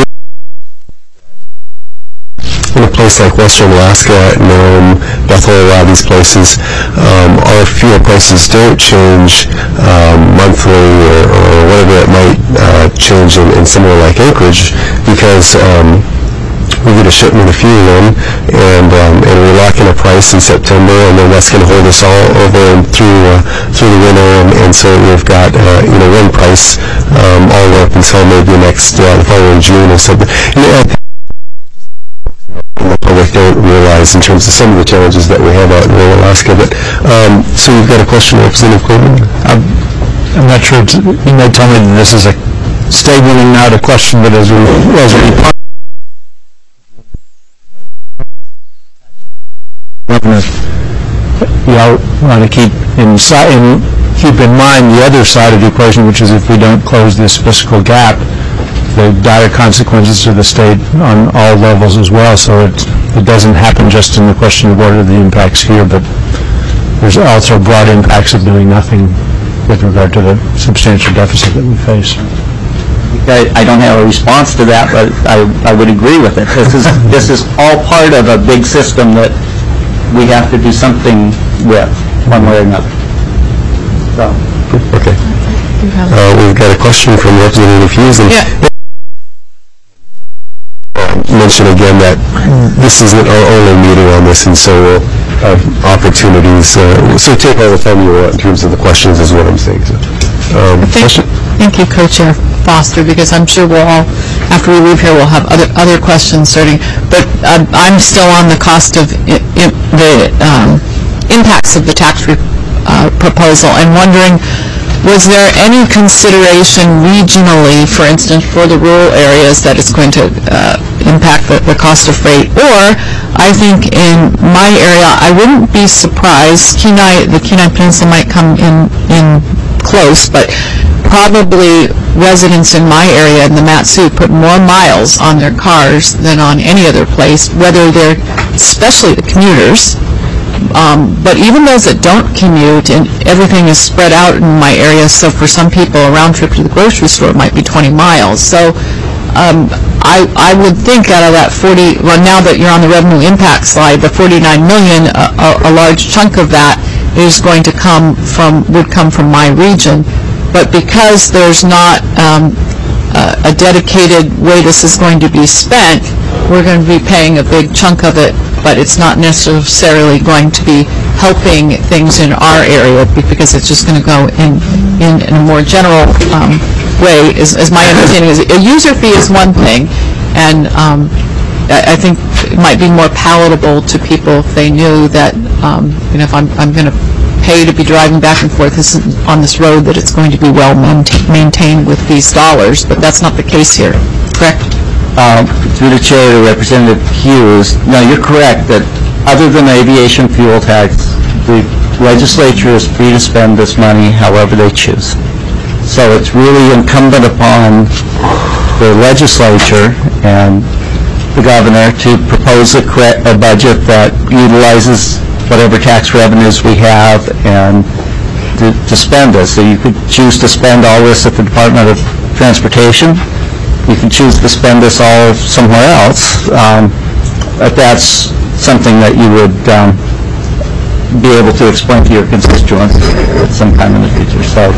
in a place like Western Alaska, Nome, Bethel, a lot of these places, um, our fuel prices don't change um, monthly or, or whatever it might uh, change in, in somewhere like Anchorage, because um, we get a shipment of fuel in, and um, and we lock in a price in September, and then that's going to hold us all over and through uh, through the winter, and, and so we've got uh, you know one price um, all the way up until maybe next uh, the following June or something. And I think the public don't realize in terms of some of the challenges that we have out in rural Alaska. But um, so we've got a question, Representative Coleman.
I'm, I'm not sure. It's, you may tell me that this is a statement and not a question, but as we as we you know, want to keep in, in keep in mind the other side of the equation, which is if we don't close this fiscal gap, the dire consequences to the state on all levels as well. So it it doesn't happen just in the question of what are the impacts here, but there's also broad impacts of doing nothing with regard to the substantial deficit that we face.
I, I don't have a response to that, but I, I would agree with it. This is this is all part of a big system that we have to do something with, one way or another. So.
Okay. Uh, we've got a question from Representative Hughes. And
yeah.
Mention again that this isn't our only meeting on this, and so we'll have opportunities. Uh, so take all the time you want in terms of the questions, is what I'm saying. So, um,
thank,
question?
thank you, Co-Chair Foster, because I'm sure we'll all, after we leave here, we'll have other other questions starting. But uh, I'm still on the cost of I, I, the um, impacts of the tax re, uh, proposal, and wondering, was there any consideration regionally, for instance, for the rural areas, that it's going to uh, impact the, the cost of freight? Or, I think in my area, I wouldn't be surprised, Kenai, the Kenai Peninsula might come in, in close, but probably residents in my area in the Mat-Su put more miles on their cars than on any other place, whether they're, especially the commuters, Um, but even those that don't commute, and everything is spread out in my area, so for some people a round trip to the grocery store might be twenty miles. So um, I, I would think out of that forty, well, now that you're on the revenue impact slide, the forty-nine million, a, a, a large chunk of that is going to come from, would come from my region. But because there's not um, a, a dedicated way this is going to be spent, we're going to be paying a big chunk of it, but it's not necessarily going to be helping things in our area, because it's just going to go in, in, in a more general um, way, is, is my understanding. Is a user fee is one thing, and um, I, I think it might be more palatable to people if they knew that, um, you know, if I'm, I'm going to pay to be driving back and forth this, on this road, that it's going to be well maintain, maintained with these dollars, but that's not the case here, correct?
Um, through the chair to Representative Hughes, no, you're correct that other than aviation fuel tax, the legislature is free to spend this money however they choose. So it's really incumbent upon the legislature and the governor to propose a, a budget that utilizes whatever tax revenues we have and to, to spend it. So you could choose to spend all this at the Department of Transportation. You can choose to spend this all somewhere else, um, but that's something that you would um, be able to explain to your constituents at some time in the future. So,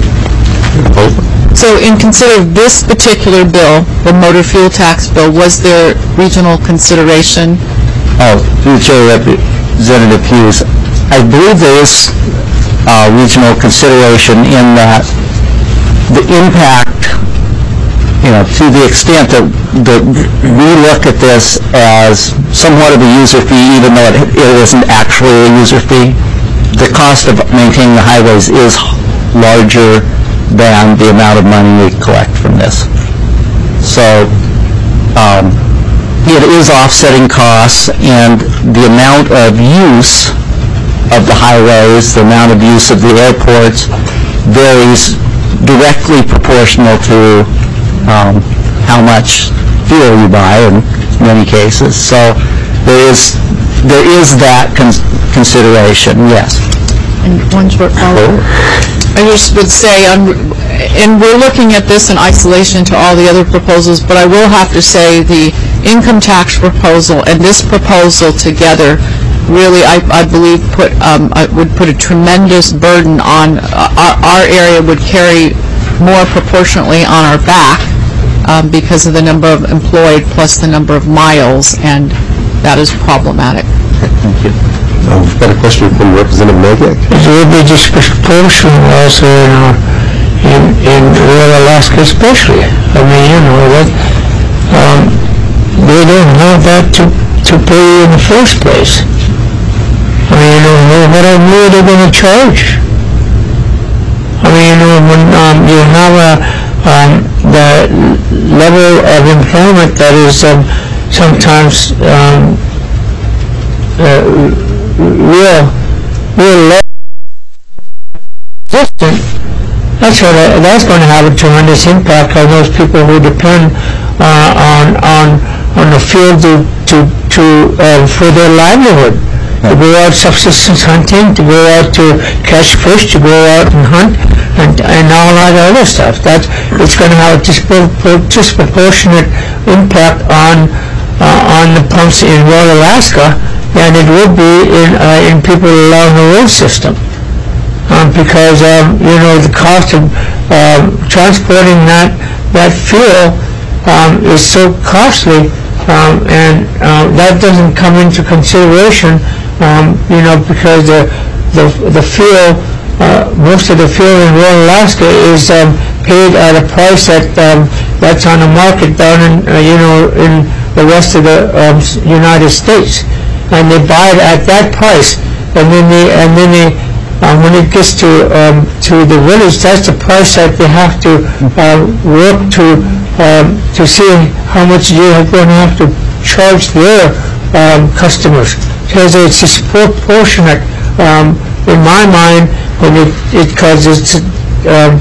so in considering this particular bill, the motor fuel tax bill, was there regional consideration?
Oh, through the chair, Representative Hughes, I believe there is uh, regional consideration in that the impact, you know, to the extent that, that we look at this as somewhat of a user fee, even though it, it isn't actually a user fee, the cost of maintaining the highways is larger than the amount of money we collect from this. So um, it is offsetting costs, and the amount of use of the highways, the amount of use of the airports, varies directly proportional to Um, how much fuel you buy in many cases. So there is, there is that cons- consideration, yes.
And one short follow-up. I just would say, um, and we're looking at this in isolation to all the other proposals, but I will have to say the income tax proposal and this proposal together really, I, I believe, put um, I would put a tremendous burden on uh, our, our area would carry more proportionately on our back um, because of the number of employed plus the number of miles, and that is problematic.
Thank you.
Um, We've got a question from Representative Noviak.
It will be disproportional also in, uh, in, in rural Alaska especially. I mean, you know, that, um, they don't have that to, to pay in the first place. I mean, you know, what are they going to charge? I mean, you know, when um, you have a, um, the level of employment that is um, sometimes um, uh, real, real low, distant, that's what I, that's going to have a tremendous impact on those people who depend uh, on on on the field to to to uh, for their livelihood. To go out subsistence hunting, to go out to catch fish, to go out and hunt, and, and all that other stuff. That it's going to have a dispro- disproportionate impact on uh, on the pumps in rural Alaska than it would be in uh, in people along the road system, um, because um, you know the cost of um, transporting that that fuel um, is so costly, um, and uh, that doesn't come into consideration. Um, you know, because the the, the fuel, uh, most of the fuel in rural Alaska is um, paid at a price that um, that's on the market down in uh, you know in the rest of the um, United States, and they buy it at that price, and then they and then they um, when it gets to um, to the village, that's the price that they have to uh, work to um, to see how much you're going to have to charge their um, customers. Because it's disproportionate um, in my mind, when it because it, it's um,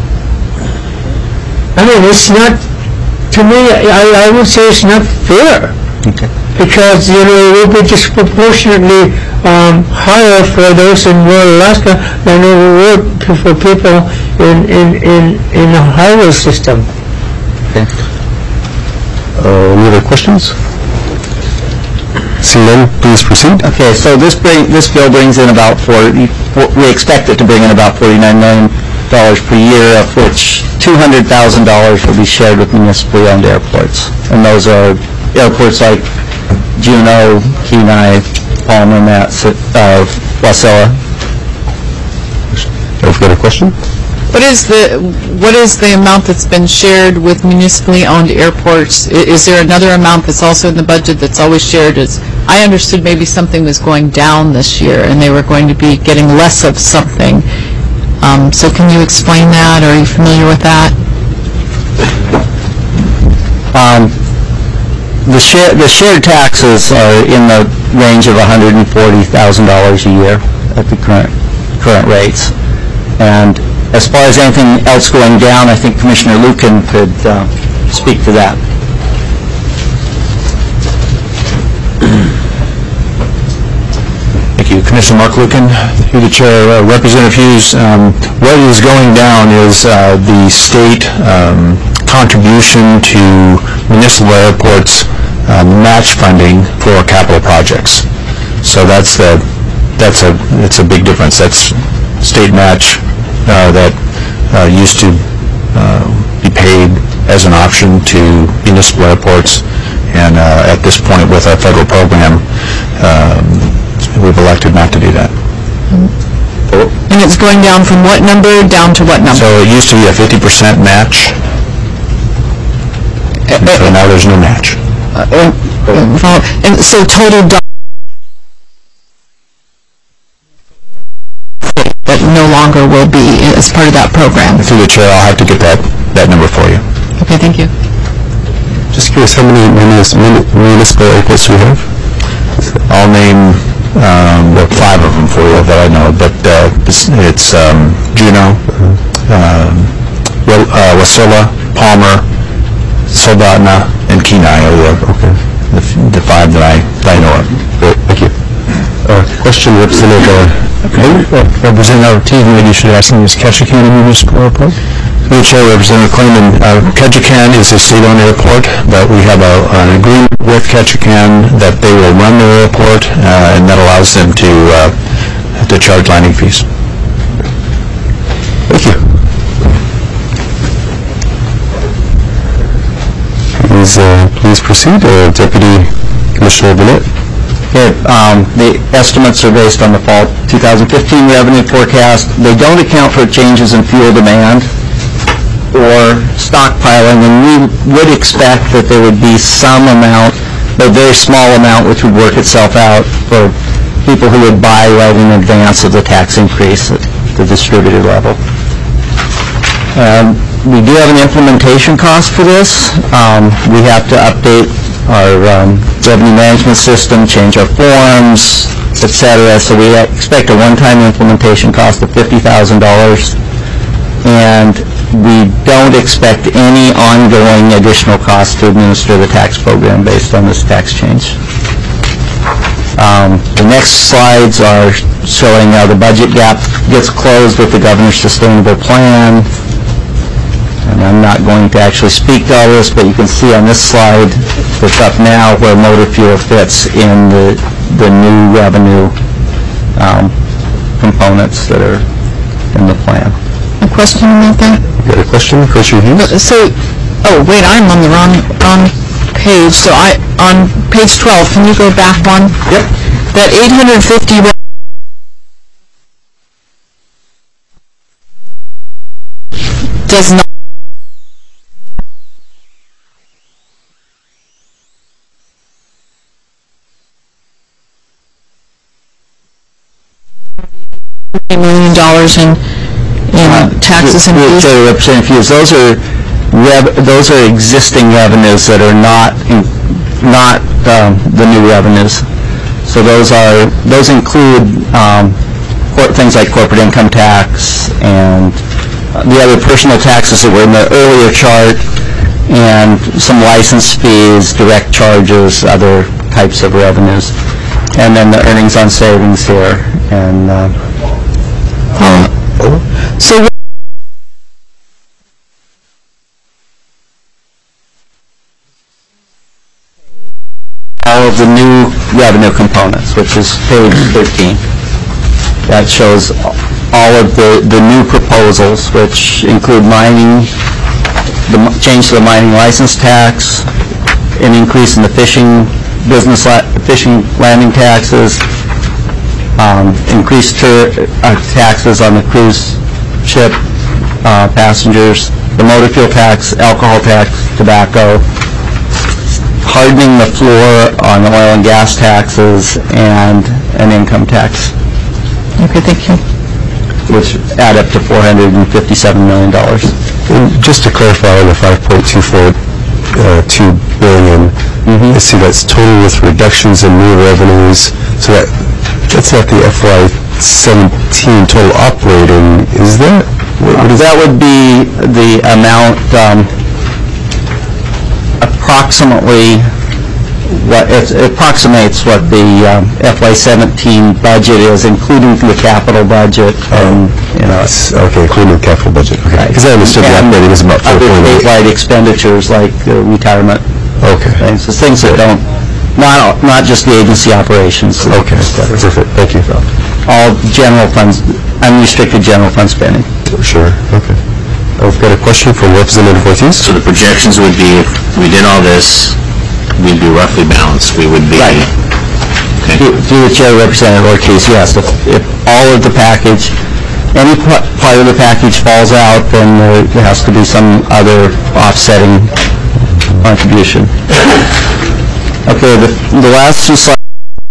I mean it's not, to me I, I would say it's not fair.
Okay.
Because you know it will be disproportionately um, higher for those in rural Alaska than it would for people in in in in the highway system.
Okay.
Uh, any other questions? Seeing none, please proceed.
Okay, so this bring, this bill brings in about forty, we expect it to bring in about forty-nine million dollars per year, of which two hundred thousand dollars will be shared with municipally owned airports. And those are airports like Juneau, Kenai, Palmer, Mats, uh, Wasilla.
I've got a question.
What is the what is the amount that's been shared with municipally owned airports? I- Is there another amount that's also in the budget that's always shared? As I understood, maybe something was going down this year, and they were going to be getting less of something. Um, so, can you explain that? Are you familiar with that?
Um, the share, the shared taxes are in the range of one hundred forty thousand dollars a year at the current current rates, and as far as anything else going down, I think Commissioner Lucan could uh, speak to that.
Thank you. Commissioner Mark Lucan, through the chair. Uh, Representative Hughes, um, what is going down is uh, the state um, contribution to municipal airports uh, match funding for capital projects. So that's the that's a it's a big difference. That's state match uh, that uh, used to uh, be paid as an option to municipal airports, and uh, at this point with our federal program, um, we've elected not to do that.
And it's going down from what number down to what number?
So it used to be a fifty percent match, and so now there's no match.
Uh, uh, and so total do- that no longer will be as part of that program.
Through the chair, I'll have to get that, that number for you.
Okay, thank you.
Just curious, how many munis- muni- municipal airports do we have?
I'll name um, well, five of them for you that I know, but uh, it's, it's um, Juneau, um, Wa- uh, Wasilla, Palmer, Soldotna, and Kenai are the, okay, the, f- the five that I, that I know of.
question, Representative uh,
Representative Ortiz, maybe you should ask him, is Ketchikan a municipal airport?
Through the Chair, Representative Clayman, uh, Ketchikan is a state-owned airport, but we have a, an agreement with Ketchikan that they will run their airport, uh, and that allows them to uh, to charge landing fees. Thank you. Please, uh, please proceed, uh, Deputy Commissioner Burnett.
Okay, um, the estimates are based on the fall two thousand fifteen revenue forecast. They don't account for changes in fuel demand or stockpiling, and we would expect that there would be some amount, but a very small amount, which would work itself out for people who would buy right in advance of the tax increase at the distributed level. Um, we do have an implementation cost for this. Um, we have to update our um, revenue management system, change our forms, et cetera. So we expect a one-time implementation cost of fifty thousand dollars, and we don't expect any ongoing additional costs to administer the tax program based on this tax change. Um, the next slides are showing how the budget gap gets closed with the Governor's Sustainable Plan. And I'm not going to actually speak to all this, but you can see on this slide that's up now where motor fuel fits in the, the new revenue um, components that are in the plan.
A question about that?
You got a question, Commissioner Hughes?
So, oh, wait, I'm on the wrong, wrong page. So I, on page twelve, can you go back one?
Yep.
That eight hundred fifty does not million dollars in in taxes and fees.
So, Representative Hughes, those are rev, those are existing revenues that are not in, not um, the new revenues. So those are those include um, cor- things like corporate income tax and the other personal taxes that were in the earlier chart, and some license fees, direct charges, other types of revenues, and then the earnings on savings here. And uh,
Uh, so
all of the new revenue components, which is page thirteen. That shows all of the, the new proposals, which include mining, the m- change to the mining license tax, an increase in the fishing business la- fishing landing taxes, um, increased ter- uh, taxes on the cruise ship uh, passengers, the motor fuel tax, alcohol tax, tobacco, hardening the floor on oil and gas taxes, and an income tax,
okay, thank you.
which add up to four hundred fifty-seven million dollars.
And just to clarify on the five point two four two billion, I see that's total with reductions in new revenues, so that that's not the F Y seventeen total operating, is that? What, what is
That would be the amount, um, approximately, what it approximates what the um, F Y seventeen budget is, including the capital budget, and, you know,
Yes, okay, including the capital budget, okay. Because I understood the
and
operating was about four
other
point eight.
statewide expenditures like uh, retirement
Okay.
things, so things that don't, not not just the agency operations.
Okay, perfect, thank you.
All general funds, unrestricted general fund spending.
Sure, okay. I've got a question from Representative Ortiz.
So the projections would be, if we did all this, we'd be roughly balanced. We would be...
Right.
Okay.
Through through the chair, Representative Ortiz, yes, if, if all of the package, any pa- part of the package falls out, then there has to be some other offsetting contribution. Okay, the, the last two slides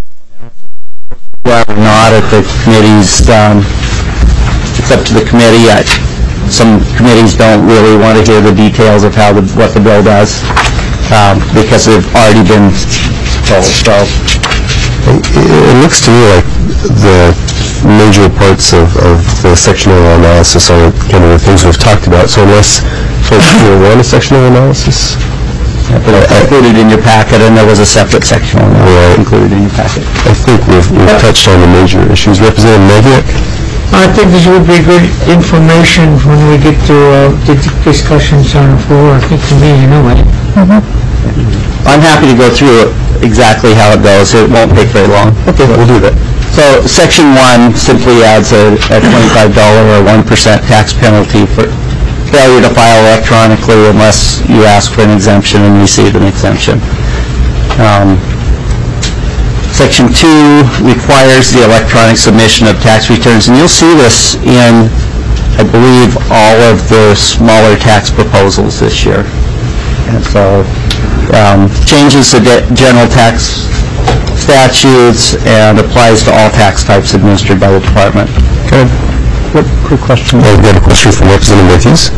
are not at the committee's, um, it's up to the committee. I, some committees don't really want to hear the details of how the, what the bill does, um, because they've already been told, so.
It it looks to me like the major parts of, of the sectional analysis are kind of the things we've talked about, so unless folks here want a sectional analysis,
but it's included in your packet, and there was a separate section on that
Right.
included in your packet.
I think we've, we've touched on the major issues. Representative Magic?
I think this would be good information when we get to uh, the discussions on the floor, I think to me, anyway.
I'm happy to go through exactly how it goes. It won't take very long.
Okay, we'll do that.
So section one simply adds a a twenty-five dollars or one percent tax penalty for failure to file electronically unless you ask for an exemption and receive an exemption. Um, Section two requires the electronic submission of tax returns, and you'll see this in, I believe, all of the smaller tax proposals this year. And so, um, changes the de- general tax statutes and applies to all tax types administered by the department.
Okay. Quick, quick question.
I've got a question from Representative Matthews.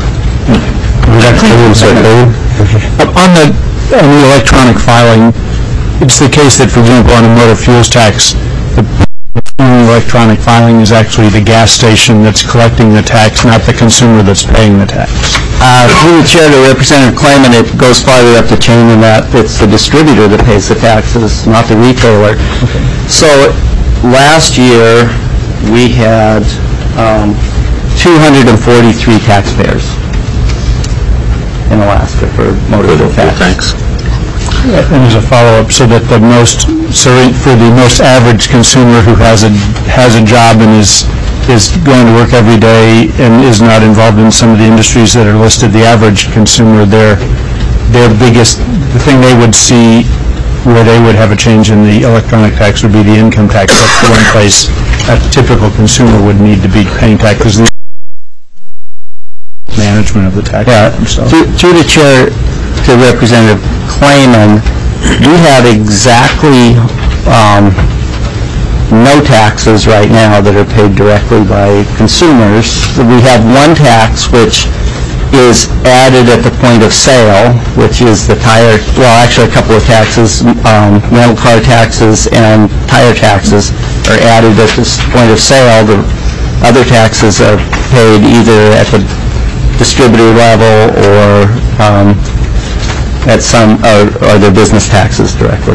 I'm sorry, Colin?
Uh, On the, on the electronic filing, it's the case that, for example, on a motor fuels tax, the electronic filing is actually the gas station that's collecting the tax, not the consumer that's paying the tax.
Uh, Through the chair to Representative Clayman, it goes farther up the chain than that. It's the distributor that pays the taxes, not the retailer. So last year, we had um, two hundred forty-three taxpayers in Alaska for motor fuel tax.
Thanks.
And as a follow-up, so that the most, so for the most average consumer who has a, has a job and is, is going to work every day and is not involved in some of the industries that are listed, the average consumer, their, their biggest, the thing they would see where they would have a change in the electronic tax would be the income tax. That's the one place a typical consumer would need to be paying taxes. Management of the tax.
Yeah, through through the chair to Representative Clayman, we have exactly um, no taxes right now that are paid directly by consumers. We have one tax which is added at the point of sale, which is the tire, well, actually a couple of taxes, um, rental car taxes and tire taxes are added at this point of sale. The other taxes are paid either at the distributor level or um, at some, or, or their business taxes directly.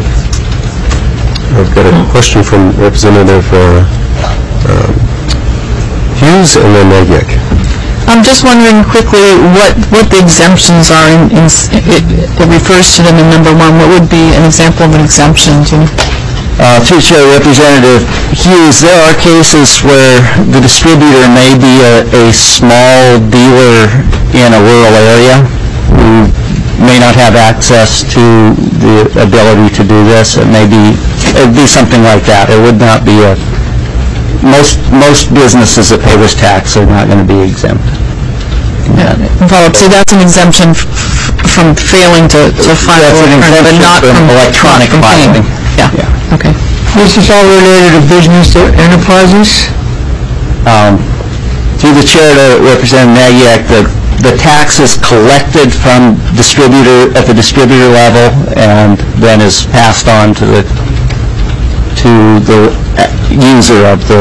I've got a question from Representative uh, um, Hughes and then Magic.
I'm just wondering quickly what, what the exemptions are in, in s- it, it refers to them in number one. What would be an example of an exemption to?
Uh, Through Chair Representative Hughes, there are cases where the distributor may be a, a small dealer in a rural area who may not have access to the ability to do this. It may be, it'd be something like that. It would not be a, most, most businesses that pay this tax are not going to be exempt.
Yeah, follow up. So that's an exemption f- f- from failing to, to file
That's an
return, but
exemption
not
from
from
electronic
from paying.
filing.
Yeah, okay.
This is all related to business enterprises?
Um, Through the chair to Representative Magiak, the, the tax is collected from distributor, at the distributor level, and then is passed on to the, to the uh, user of the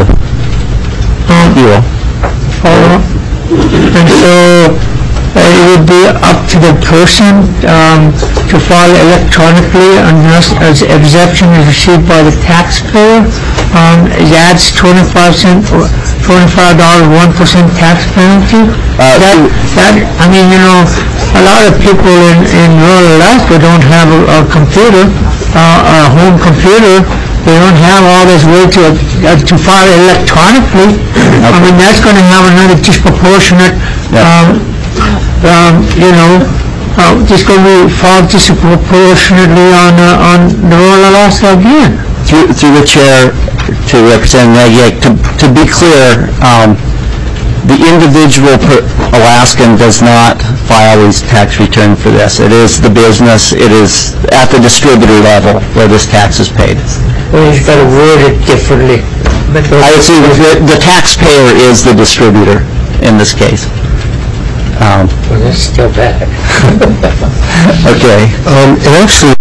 fuel.
Uh, And so uh, it would be up to the person um, to file electronically unless as exemption is received by the taxpayer. Um, It adds twenty-five cent, or twenty-five dollars, one percent tax penalty.
Uh,
That, that, I mean, you know, a lot of people in, in rural Alaska don't have a, a computer, uh, a home computer. They don't have all this way to, uh, to file electronically. I mean, that's going to have another disproportionate, um, um, you know, uh, just going to be fall disproportionately on, uh, on the rural Alaska again.
Through, through the chair to Representative Magiak, to, to be clear, um, the individual per Alaskan does not file his tax return for this. It is the business, it is at the distributor level where this tax is paid.
Well, you've got to word it differently.
I would say the, the taxpayer is the distributor in this case. Um,
Well, that's still bad.
okay.
Um, and actually,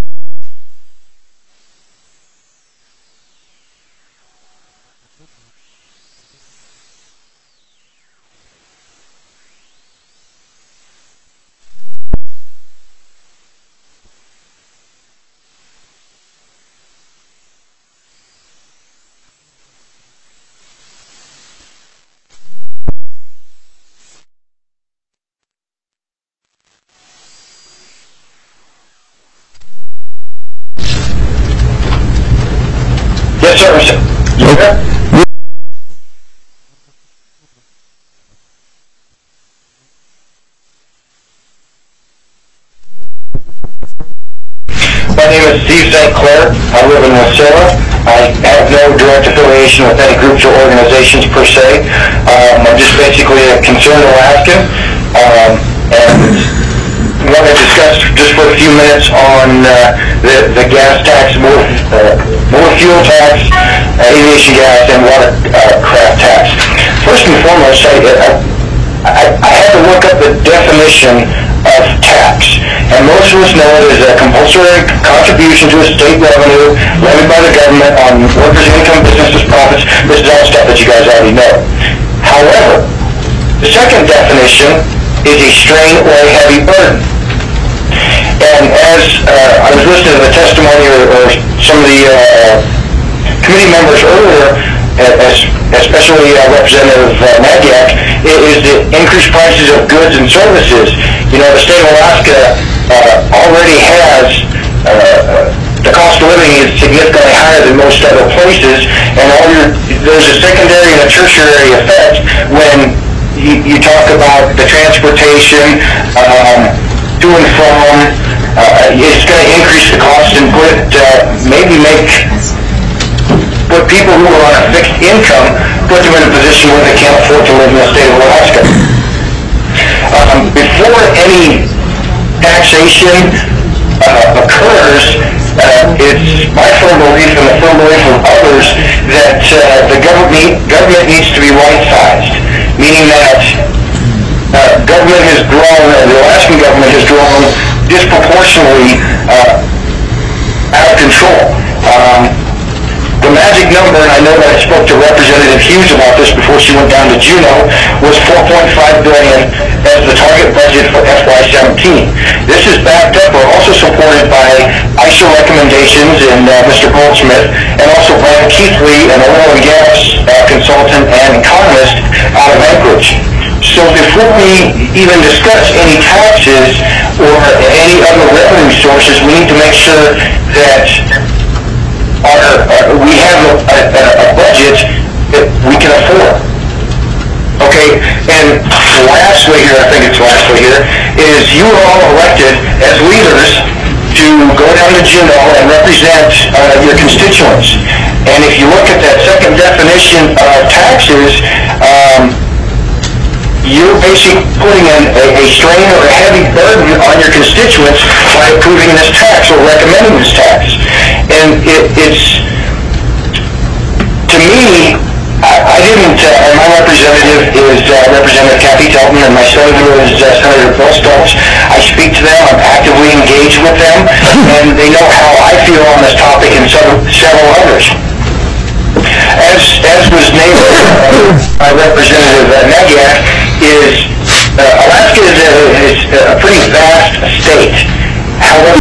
service. You there? My name is Steve Saint Clair. I live in Wasilla. I have no direct affiliation with any groups or organizations per se. Um, I'm just basically a concerned Alaskan, um, and want to discuss just for a few minutes on uh, the, the gas tax, more, uh, more fuel tax, uh, aviation gas, and watercraft uh, tax. First and foremost, I, I, I had to look up the definition of tax, and most of us know it as a compulsory contribution to a state revenue levied by the government on workers' income, businesses' profits. This is all stuff that you guys already know. However, the second definition is a strain or a heavy burden. And as uh, I was listening to the testimony or, or some of the uh, committee members earlier, as, especially uh, Representative uh, Nagyak, it is the increased prices of goods and services. You know, the state of Alaska uh, already has, uh, the cost of living is significantly higher than most other places, and all your, there's a secondary and a tertiary effect when you, you talk about the transportation, um, to and from, uh, it's going to increase the cost and put, uh, maybe make, put people who are on a fixed income, put them in a position where they can't afford to live in the state of Alaska. Um, before any taxation uh, occurs, uh, it's my firm belief and the firm belief of others that uh, the government, government needs to be right-sized, meaning that Uh, government has grown, uh, the Alaskan government has grown disproportionately uh, out of control. Um, the magic number, and I know that I spoke to Representative Hughes about this before she went down to Juneau, was four point five billion dollars as the target budget for F Y seventeen. This is backed up or also supported by I S O recommendations in uh, Mister Goldsmith, and also Brian Keithley, an oil and gas uh, consultant and economist out of Anchorage. So before we even discuss any taxes or any other revenue sources, we need to make sure that our, uh, we have a, a, a budget that we can afford. Okay, and lastly here, I think it's lastly here, is you are all elected as leaders to go down to Juneau and represent uh, your constituents. And if you look at that second definition of taxes, um, you're basically putting in a, a strain or a heavy burden on your constituents by approving this tax or recommending this tax. And it, it's, to me, I, I didn't, uh, and my representative is uh, Representative Kathy Telton, and my senator is uh, Senator Bill Stokes. I speak to them, I'm actively engaged with them, and they know how I feel on this topic and several, several others. As, as was named uh, by Representative uh, Nagyak, is uh, Alaska is a, is a pretty vast state. However,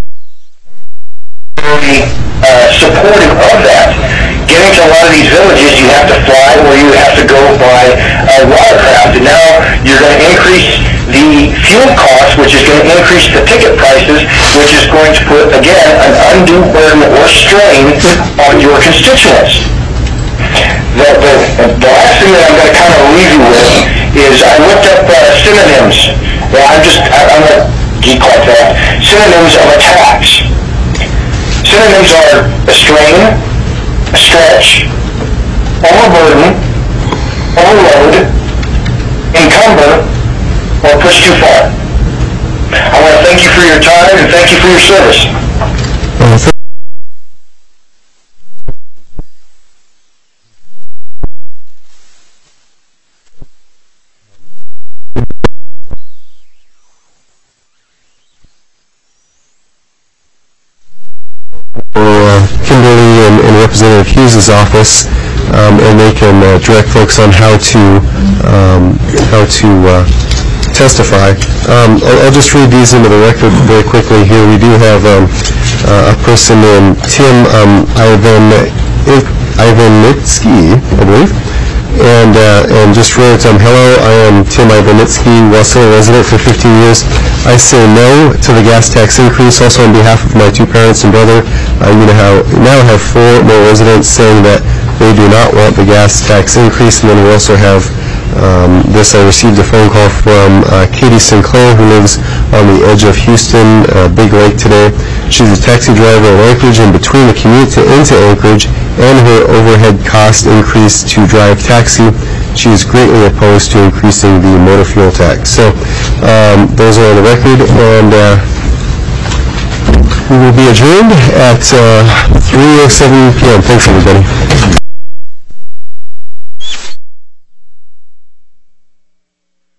uh, supportive of that. Getting to a lot of these villages, you have to fly or you have to go by uh, watercraft, and now you're going to increase the fuel costs, which is going to increase the ticket prices, which is going to put, again, an undue burden or strain on your constituents. The, the, the last thing that I'm going to kind of leave you with is I looked up uh, synonyms. Well, I'm just, I, I'm a geek like that. Synonyms of a tax. Synonyms are a strain, a stretch, overburden, overload, encumber, or push too far. I want to thank you for your time and thank you for your service.
Kimberly and, and Representative Hughes' office, um, and they can uh, direct folks on how to um, how to uh, testify. Um, I'll, I'll just read these into the record very quickly here. We do have um, uh, a person named Tim um, Ivan Ivanitsky, I believe. And uh, and just wrote, um, hello, I am Tim Ivanitsky, Wasilla resident for fifteen years. I say no to the gas tax increase. Also, on behalf of my two parents and brother, I now have four more residents saying that they do not want the gas tax increase. And then we also have um, this. I received a phone call from uh, Katie Sinclair, who lives on the edge of Houston, uh, Big Lake today. She's a taxi driver in Anchorage, and between the commute to into Anchorage and her overhead cost increase to drive taxi, she is greatly opposed to increasing the motor fuel tax. So um, those are on the record, and uh, we will be adjourned at uh, three oh seven p m Thanks, everybody.